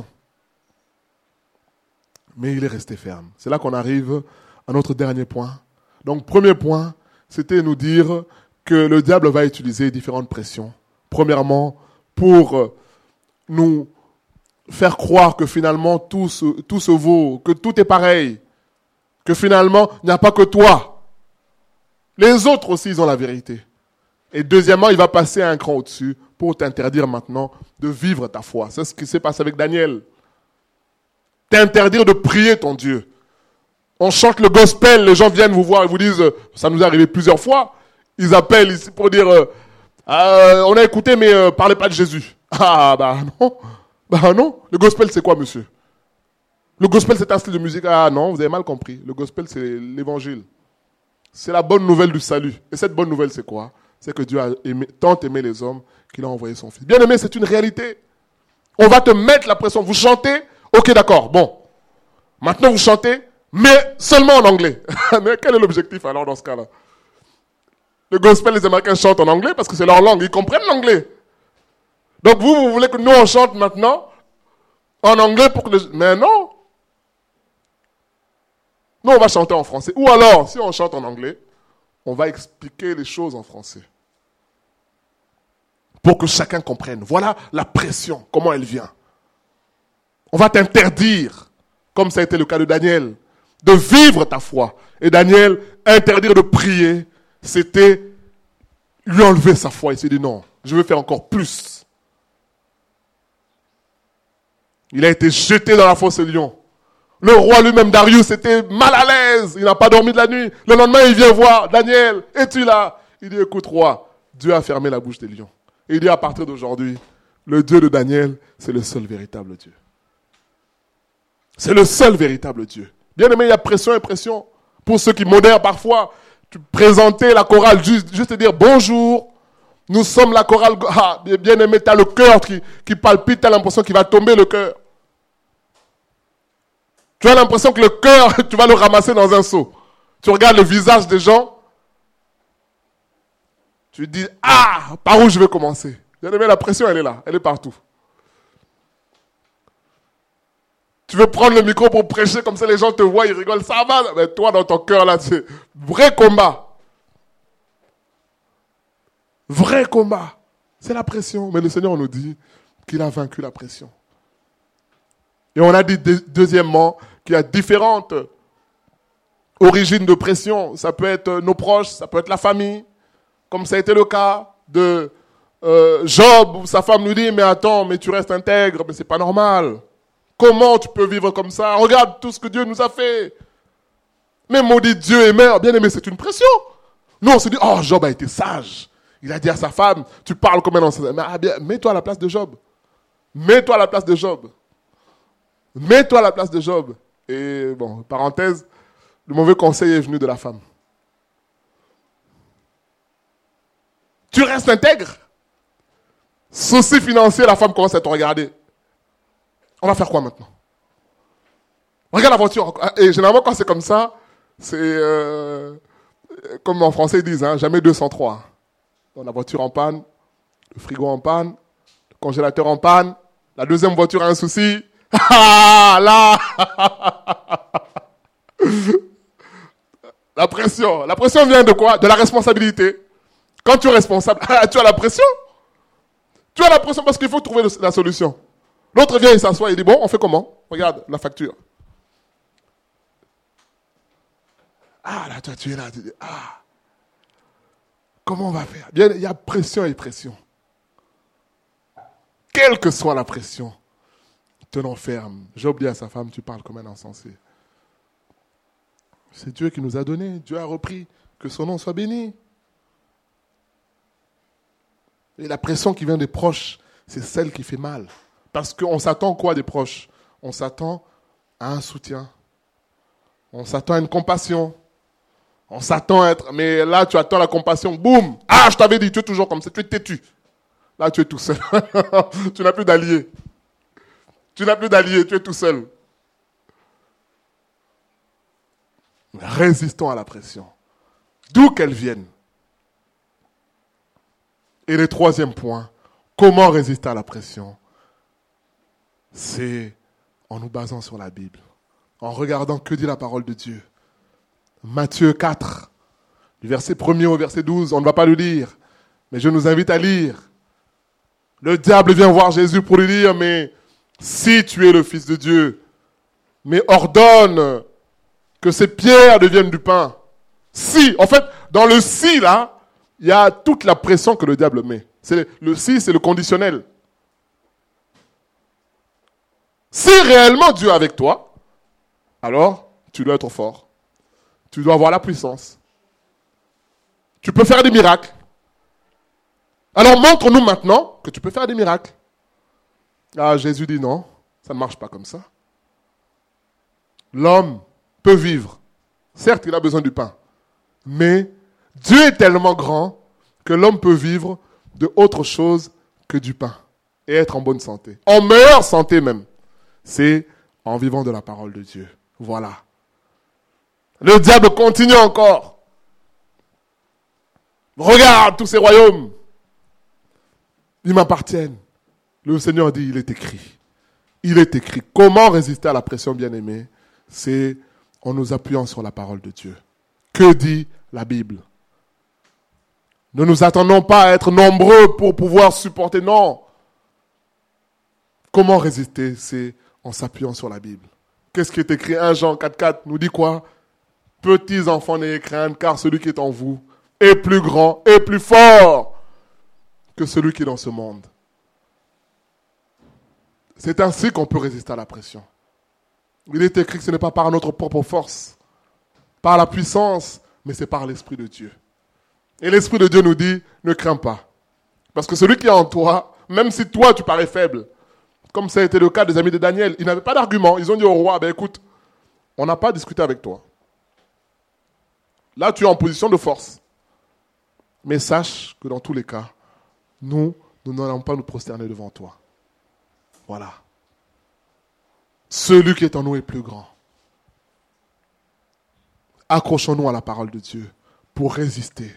Mais il est resté ferme. C'est là qu'on arrive à notre dernier point. Donc, premier point, c'était nous dire que le diable va utiliser différentes pressions. Premièrement, pour nous faire croire que finalement tout se vaut, que tout est pareil, que finalement il n'y a pas que toi. Les autres aussi, ils ont la vérité. Et deuxièmement, il va passer un cran au-dessus pour t'interdire maintenant de vivre ta foi. C'est ce qui s'est passé avec Daniel. T'interdire de prier ton Dieu. On chante le gospel, les gens viennent vous voir et vous disent, ça nous est arrivé plusieurs fois, ils appellent ici pour dire, on a écouté mais parlez pas de Jésus. Ah bah non, le gospel c'est quoi monsieur? Le gospel c'est un style de musique. Ah non, vous avez mal compris. Le gospel c'est l'évangile. C'est la bonne nouvelle du salut. Et cette bonne nouvelle c'est quoi? C'est que Dieu a tant aimé les hommes qu'il a envoyé son fils. Bien aimé, c'est une réalité. On va te mettre la pression. Vous chantez, ok d'accord, bon. Maintenant vous chantez, mais seulement en anglais. Mais quel est l'objectif alors dans ce cas-là? Le gospel, les Américains chantent en anglais parce que c'est leur langue, ils comprennent l'anglais. Donc vous voulez que nous on chante maintenant en anglais pour que les... Mais non. Nous on va chanter en français. Ou alors, si on chante en anglais, on va expliquer les choses en français. Pour que chacun comprenne. Voilà la pression, comment elle vient. On va t'interdire, comme ça a été le cas de Daniel, de vivre ta foi. Et Daniel, interdire de prier, c'était lui enlever sa foi. Il s'est dit non, je veux faire encore plus. Il a été jeté dans la fosse lion. Le roi lui-même, Darius, était mal à l'aise. Il n'a pas dormi de la nuit. Le lendemain, il vient voir Daniel. Es-tu là? Il dit, écoute, roi, Dieu a fermé la bouche des lions. Et il dit, à partir d'aujourd'hui, le Dieu de Daniel, c'est le seul véritable Dieu. C'est le seul véritable Dieu. Bien aimé, il y a pression et pression. Pour ceux qui modèrent parfois, tu présenter la chorale, juste dire bonjour. Nous sommes la chorale. Ah, bien aimé, tu as le cœur qui palpite, tu as l'impression qu'il va tomber le cœur. Tu as l'impression que le cœur, tu vas le ramasser dans un seau. Tu regardes le visage des gens. Tu te dis, ah, par où je vais commencer? Bien aimé, la pression, elle est là. Elle est partout. Tu veux prendre le micro pour prêcher, comme ça les gens te voient, ils rigolent. Ça va, mais toi, dans ton cœur, là, c'est vrai combat. Vrai combat. C'est la pression. Mais le Seigneur nous dit qu'il a vaincu la pression. Et on a dit deuxièmement qu'il y a différentes origines de pression. Ça peut être nos proches, ça peut être la famille. Comme ça a été le cas de Job, où sa femme nous dit, mais attends, mais tu restes intègre, mais c'est pas normal. Comment tu peux vivre comme ça? Regarde tout ce que Dieu nous a fait. Mais maudit Dieu et mère, bien aimé, c'est une pression. Nous, on se dit, oh, Job a été sage. Il a dit à sa femme, tu parles comme un ancien. Mais mets-toi à la place de Job. Mets-toi à la place de Job. Mets-toi à la place de Job. Et bon, parenthèse, le mauvais conseil est venu de la femme. Tu restes intègre. Souci financier, la femme commence à te regarder. On va faire quoi maintenant? Regarde la voiture. Et généralement, quand c'est comme ça, c'est comme en français ils disent, hein, jamais 203. Donc, la voiture en panne, le frigo en panne, le congélateur en panne, la deuxième voiture a un souci. Ah là La pression. La pression vient de quoi? De la responsabilité. Quand tu es responsable, tu as la pression. Tu as la pression parce qu'il faut trouver la solution. L'autre vient, il s'assoit, il dit, bon, on fait comment? Regarde la facture. Ah, là, toi, tu es là, tu dis, ah, comment on va faire? Bien, il y a pression et pression. Quelle que soit la pression, tenons ferme. J'ai oublié à sa femme, tu parles comme un insensé. C'est Dieu qui nous a donné, Dieu a repris, que son nom soit béni. Et la pression qui vient des proches, c'est celle qui fait mal. Parce qu'on s'attend quoi des proches? On s'attend à un soutien. On s'attend à une compassion. On s'attend à être... Mais là, tu attends la compassion. Boum! Ah, je t'avais dit, tu es toujours comme ça. Tu es têtu. Là, tu es tout seul. Tu n'as plus d'alliés. Tu n'as plus d'alliés. Tu es tout seul. Résistons à la pression. D'où qu'elle vienne. Et le troisième point, comment résister à la pression? C'est en nous basant sur la Bible, en regardant que dit la parole de Dieu. Matthieu 4, du verset 1er au verset 12, on ne va pas le lire, mais je nous invite à lire. Le diable vient voir Jésus pour lui dire, mais si tu es le Fils de Dieu, mais ordonne que ces pierres deviennent du pain. Si, en fait, dans le si là, il y a toute la pression que le diable met. Le si, c'est le conditionnel. Si réellement Dieu est avec toi, alors tu dois être fort. Tu dois avoir la puissance. Tu peux faire des miracles. Alors montre-nous maintenant que tu peux faire des miracles. Ah, Jésus dit non, ça ne marche pas comme ça. L'homme peut vivre. Certes, il a besoin du pain. Mais Dieu est tellement grand que l'homme peut vivre de autre chose que du pain. Et être en bonne santé. En meilleure santé même. C'est en vivant de la parole de Dieu. Voilà. Le diable continue encore. Regarde tous ces royaumes. Ils m'appartiennent. Le Seigneur dit, il est écrit. Il est écrit. Comment résister à la pression, bien-aimée? C'est en nous appuyant sur la parole de Dieu. Que dit la Bible? Ne nous attendons pas à être nombreux pour pouvoir supporter. Non. Comment résister? C'est en s'appuyant sur la Bible. Qu'est-ce qui est écrit? 1 Jean 4,4 nous dit quoi? Petits enfants, n'ayez crainte, car celui qui est en vous est plus grand et plus fort que celui qui est dans ce monde. C'est ainsi qu'on peut résister à la pression. Il est écrit que ce n'est pas par notre propre force, par la puissance, mais c'est par l'Esprit de Dieu. Et l'Esprit de Dieu nous dit, ne crains pas. Parce que celui qui est en toi, même si toi tu parais faible, comme ça a été le cas des amis de Daniel, ils n'avaient pas d'argument. Ils ont dit au roi, ben écoute, on n'a pas discuté avec toi. Là, tu es en position de force. Mais sache que dans tous les cas, nous n'allons pas nous prosterner devant toi. Voilà. Celui qui est en nous est plus grand. Accrochons-nous à la parole de Dieu pour résister.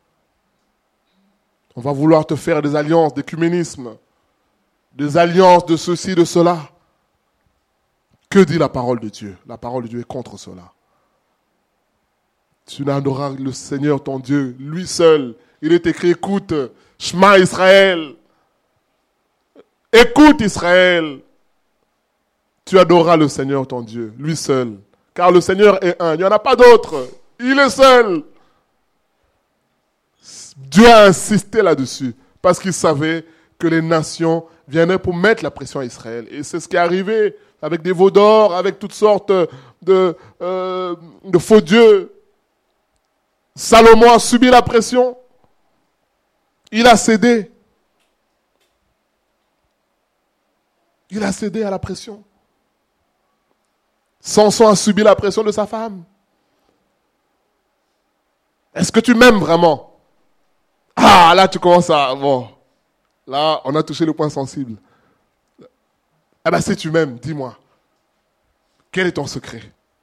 On va vouloir te faire des alliances d'écuménisme, des alliances de ceci, de cela. Que dit la parole de Dieu? La parole de Dieu est contre cela. Tu n'adoreras le Seigneur ton Dieu, lui seul. Il est écrit, écoute, Shema Israël. Écoute Israël. Tu adoreras le Seigneur ton Dieu, lui seul. Car le Seigneur est un, il n'y en a pas d'autre. Il est seul. Dieu a insisté là-dessus parce qu'il savait que les nations viendraient pour mettre la pression à Israël. Et c'est ce qui est arrivé avec des veaux d'or, avec toutes sortes de faux dieux. Salomon a subi la pression. Il a cédé. Il a cédé à la pression. Samson a subi la pression de sa femme. Est-ce que tu m'aimes vraiment? Ah, là tu commences à... Bon, là on a touché le point sensible. Eh bien si tu m'aimes, dis-moi. Quel est ton secret?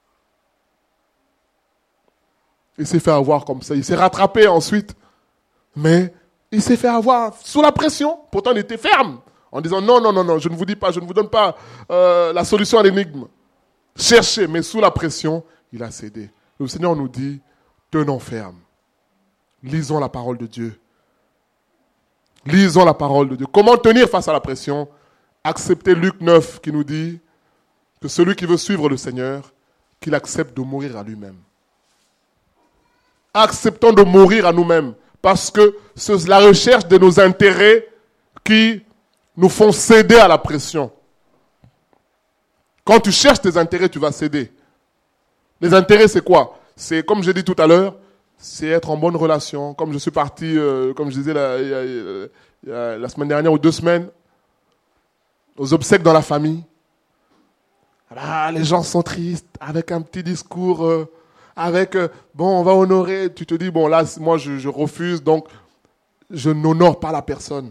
Il s'est fait avoir comme ça. Il s'est rattrapé ensuite. Mais il s'est fait avoir sous la pression. Pourtant il était ferme. En disant non, non, non, non, je ne vous dis pas, je ne vous donne pas la solution à l'énigme. Cherchez, mais sous la pression, il a cédé. Le Seigneur nous dit, tenons ferme. Lisons la parole de Dieu. Lisons la parole de Dieu. Comment tenir face à la pression? Acceptez Luc 9 qui nous dit que celui qui veut suivre le Seigneur, qu'il accepte de mourir à lui-même. Acceptons de mourir à nous-mêmes parce que c'est la recherche de nos intérêts qui nous font céder à la pression. Quand tu cherches tes intérêts, tu vas céder. Les intérêts, c'est quoi? C'est, comme j'ai dit tout à l'heure, c'est être en bonne relation. Comme je suis parti, comme je disais la semaine dernière ou 2 semaines, aux obsèques dans la famille. Ah, les gens sont tristes, avec un petit discours, bon, on va honorer. Tu te dis, bon, là, moi, je refuse, donc je n'honore pas la personne.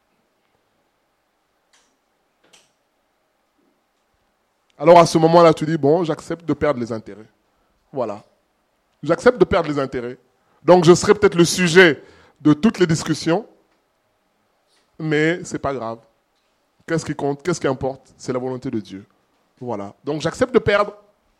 Alors à ce moment-là, tu dis, bon, j'accepte de perdre les intérêts. Voilà. J'accepte de perdre les intérêts. Donc je serai peut-être le sujet de toutes les discussions, mais c'est pas grave. Qu'est-ce qui compte? Qu'est-ce qui importe? C'est la volonté de Dieu. Voilà. Donc j'accepte de perdre.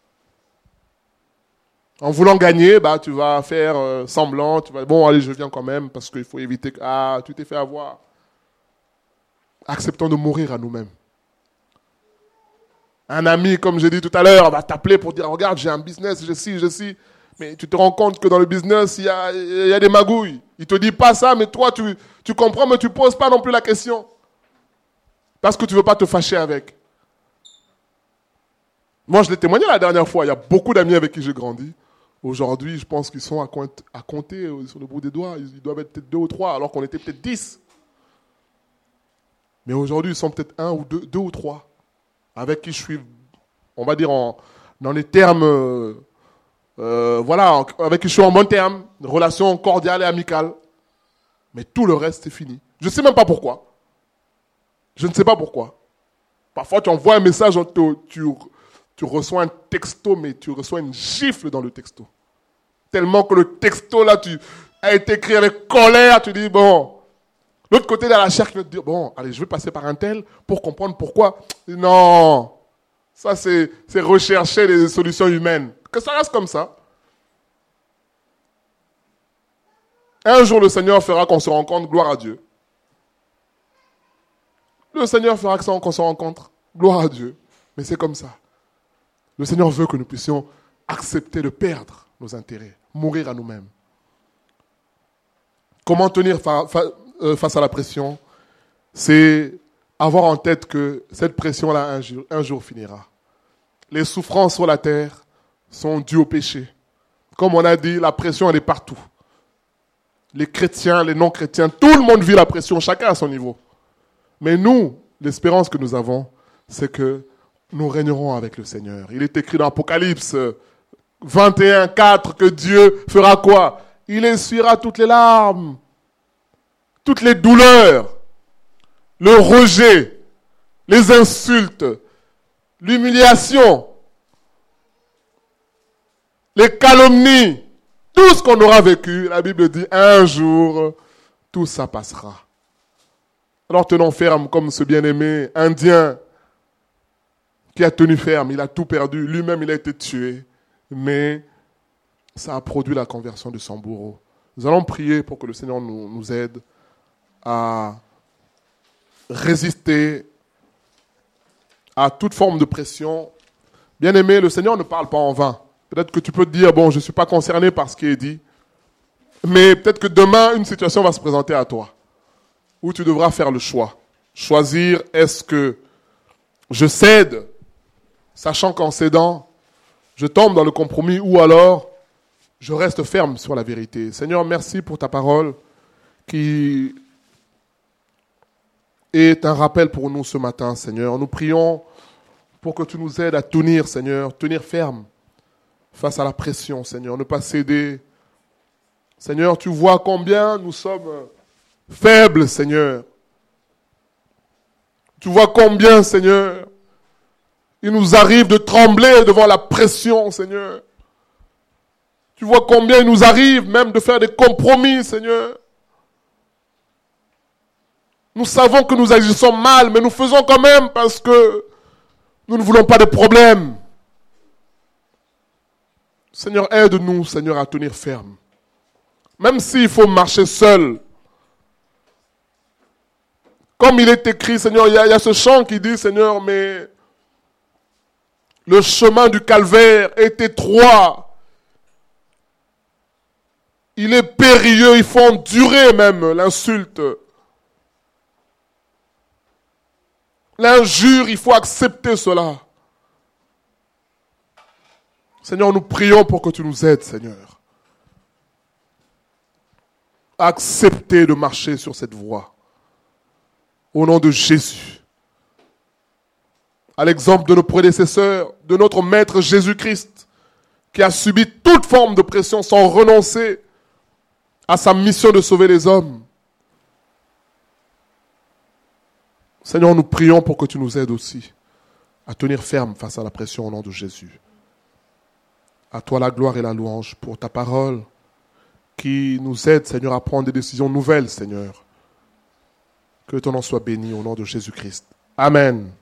En voulant gagner, tu vas faire semblant, tu vas, bon, allez, je viens quand même, parce qu'il faut éviter que, tu t'es fait avoir. Acceptons de mourir à nous-mêmes. Un ami, comme j'ai dit tout à l'heure, va t'appeler pour dire, regarde, j'ai un business, je suis. Mais tu te rends compte que dans le business, il y a des magouilles. Il te dit pas ça, mais toi, tu comprends, mais tu ne poses pas non plus la question. Parce que tu ne veux pas te fâcher avec. Moi, je l'ai témoigné la dernière fois. Il y a beaucoup d'amis avec qui j'ai grandi. Aujourd'hui, je pense qu'ils sont à compter sur le bout des doigts. Ils doivent être peut-être 2 ou 3, alors qu'on était peut-être 10. Mais aujourd'hui, ils sont peut-être 1 ou 2 ou 3. Avec qui je suis, on va dire, dans les termes... voilà, avec qui je suis en bon terme, relation cordiale et amicale. Mais tout le reste, c'est fini. Je ne sais même pas pourquoi. Je ne sais pas pourquoi. Parfois, tu envoies un message, tu reçois un texto, mais tu reçois une gifle dans le texto. Tellement que le texto, là, a été écrit avec colère, tu dis, bon... L'autre côté de la chair qui veut te dire, bon, allez, je vais passer par un tel pour comprendre pourquoi. Non, ça c'est rechercher des solutions humaines. Que ça reste comme ça. Un jour, le Seigneur fera qu'on se rencontre, gloire à Dieu. Le Seigneur fera qu'on se rencontre, gloire à Dieu. Mais c'est comme ça. Le Seigneur veut que nous puissions accepter de perdre nos intérêts, mourir à nous-mêmes. Comment tenir face à la pression? C'est avoir en tête que cette pression-là, un jour finira. Les souffrances sur la terre sont dues au péché. Comme on a dit, la pression, elle est partout. Les chrétiens, les non-chrétiens, tout le monde vit la pression, chacun à son niveau. Mais nous, l'espérance que nous avons, c'est que nous régnerons avec le Seigneur. Il est écrit dans Apocalypse 21, 4 que Dieu fera quoi? Il essuiera toutes les larmes, toutes les douleurs, le rejet, les insultes, l'humiliation, les calomnies, tout ce qu'on aura vécu. La Bible dit un jour, tout ça passera. Alors tenons ferme comme ce bien-aimé indien qui a tenu ferme, il a tout perdu, lui-même il a été tué, mais ça a produit la conversion de son bourreau. Nous allons prier pour que le Seigneur nous aide à résister à toute forme de pression. Bien-aimé, le Seigneur ne parle pas en vain. Peut-être que tu peux te dire, bon, je ne suis pas concerné par ce qui est dit, mais peut-être que demain, une situation va se présenter à toi, où tu devras faire le choix. Choisir, est-ce que je cède, sachant qu'en cédant, je tombe dans le compromis, ou alors je reste ferme sur la vérité. Seigneur, merci pour ta parole qui est un rappel pour nous ce matin, Seigneur. Nous prions pour que tu nous aides à tenir, Seigneur, tenir ferme face à la pression, Seigneur, ne pas céder. Seigneur, tu vois combien nous sommes faibles, Seigneur. Tu vois combien, Seigneur, il nous arrive de trembler devant la pression, Seigneur. Tu vois combien il nous arrive même de faire des compromis, Seigneur. Nous savons que nous agissons mal, mais nous faisons quand même parce que nous ne voulons pas de problèmes. Seigneur, aide-nous, Seigneur, à tenir ferme. Même s'il faut marcher seul. Comme il est écrit, Seigneur, il y a ce chant qui dit, Seigneur, mais le chemin du calvaire est étroit. Il est périlleux, il faut endurer même l'insulte. L'injure, il faut accepter cela. Seigneur, nous prions pour que tu nous aides, Seigneur. À accepter de marcher sur cette voie. Au nom de Jésus. À l'exemple de nos prédécesseurs, de notre Maître Jésus-Christ, qui a subi toute forme de pression sans renoncer à sa mission de sauver les hommes. Seigneur, nous prions pour que tu nous aides aussi à tenir ferme face à la pression au nom de Jésus. À toi la gloire et la louange pour ta parole qui nous aide, Seigneur, à prendre des décisions nouvelles, Seigneur. Que ton nom soit béni au nom de Jésus-Christ. Amen.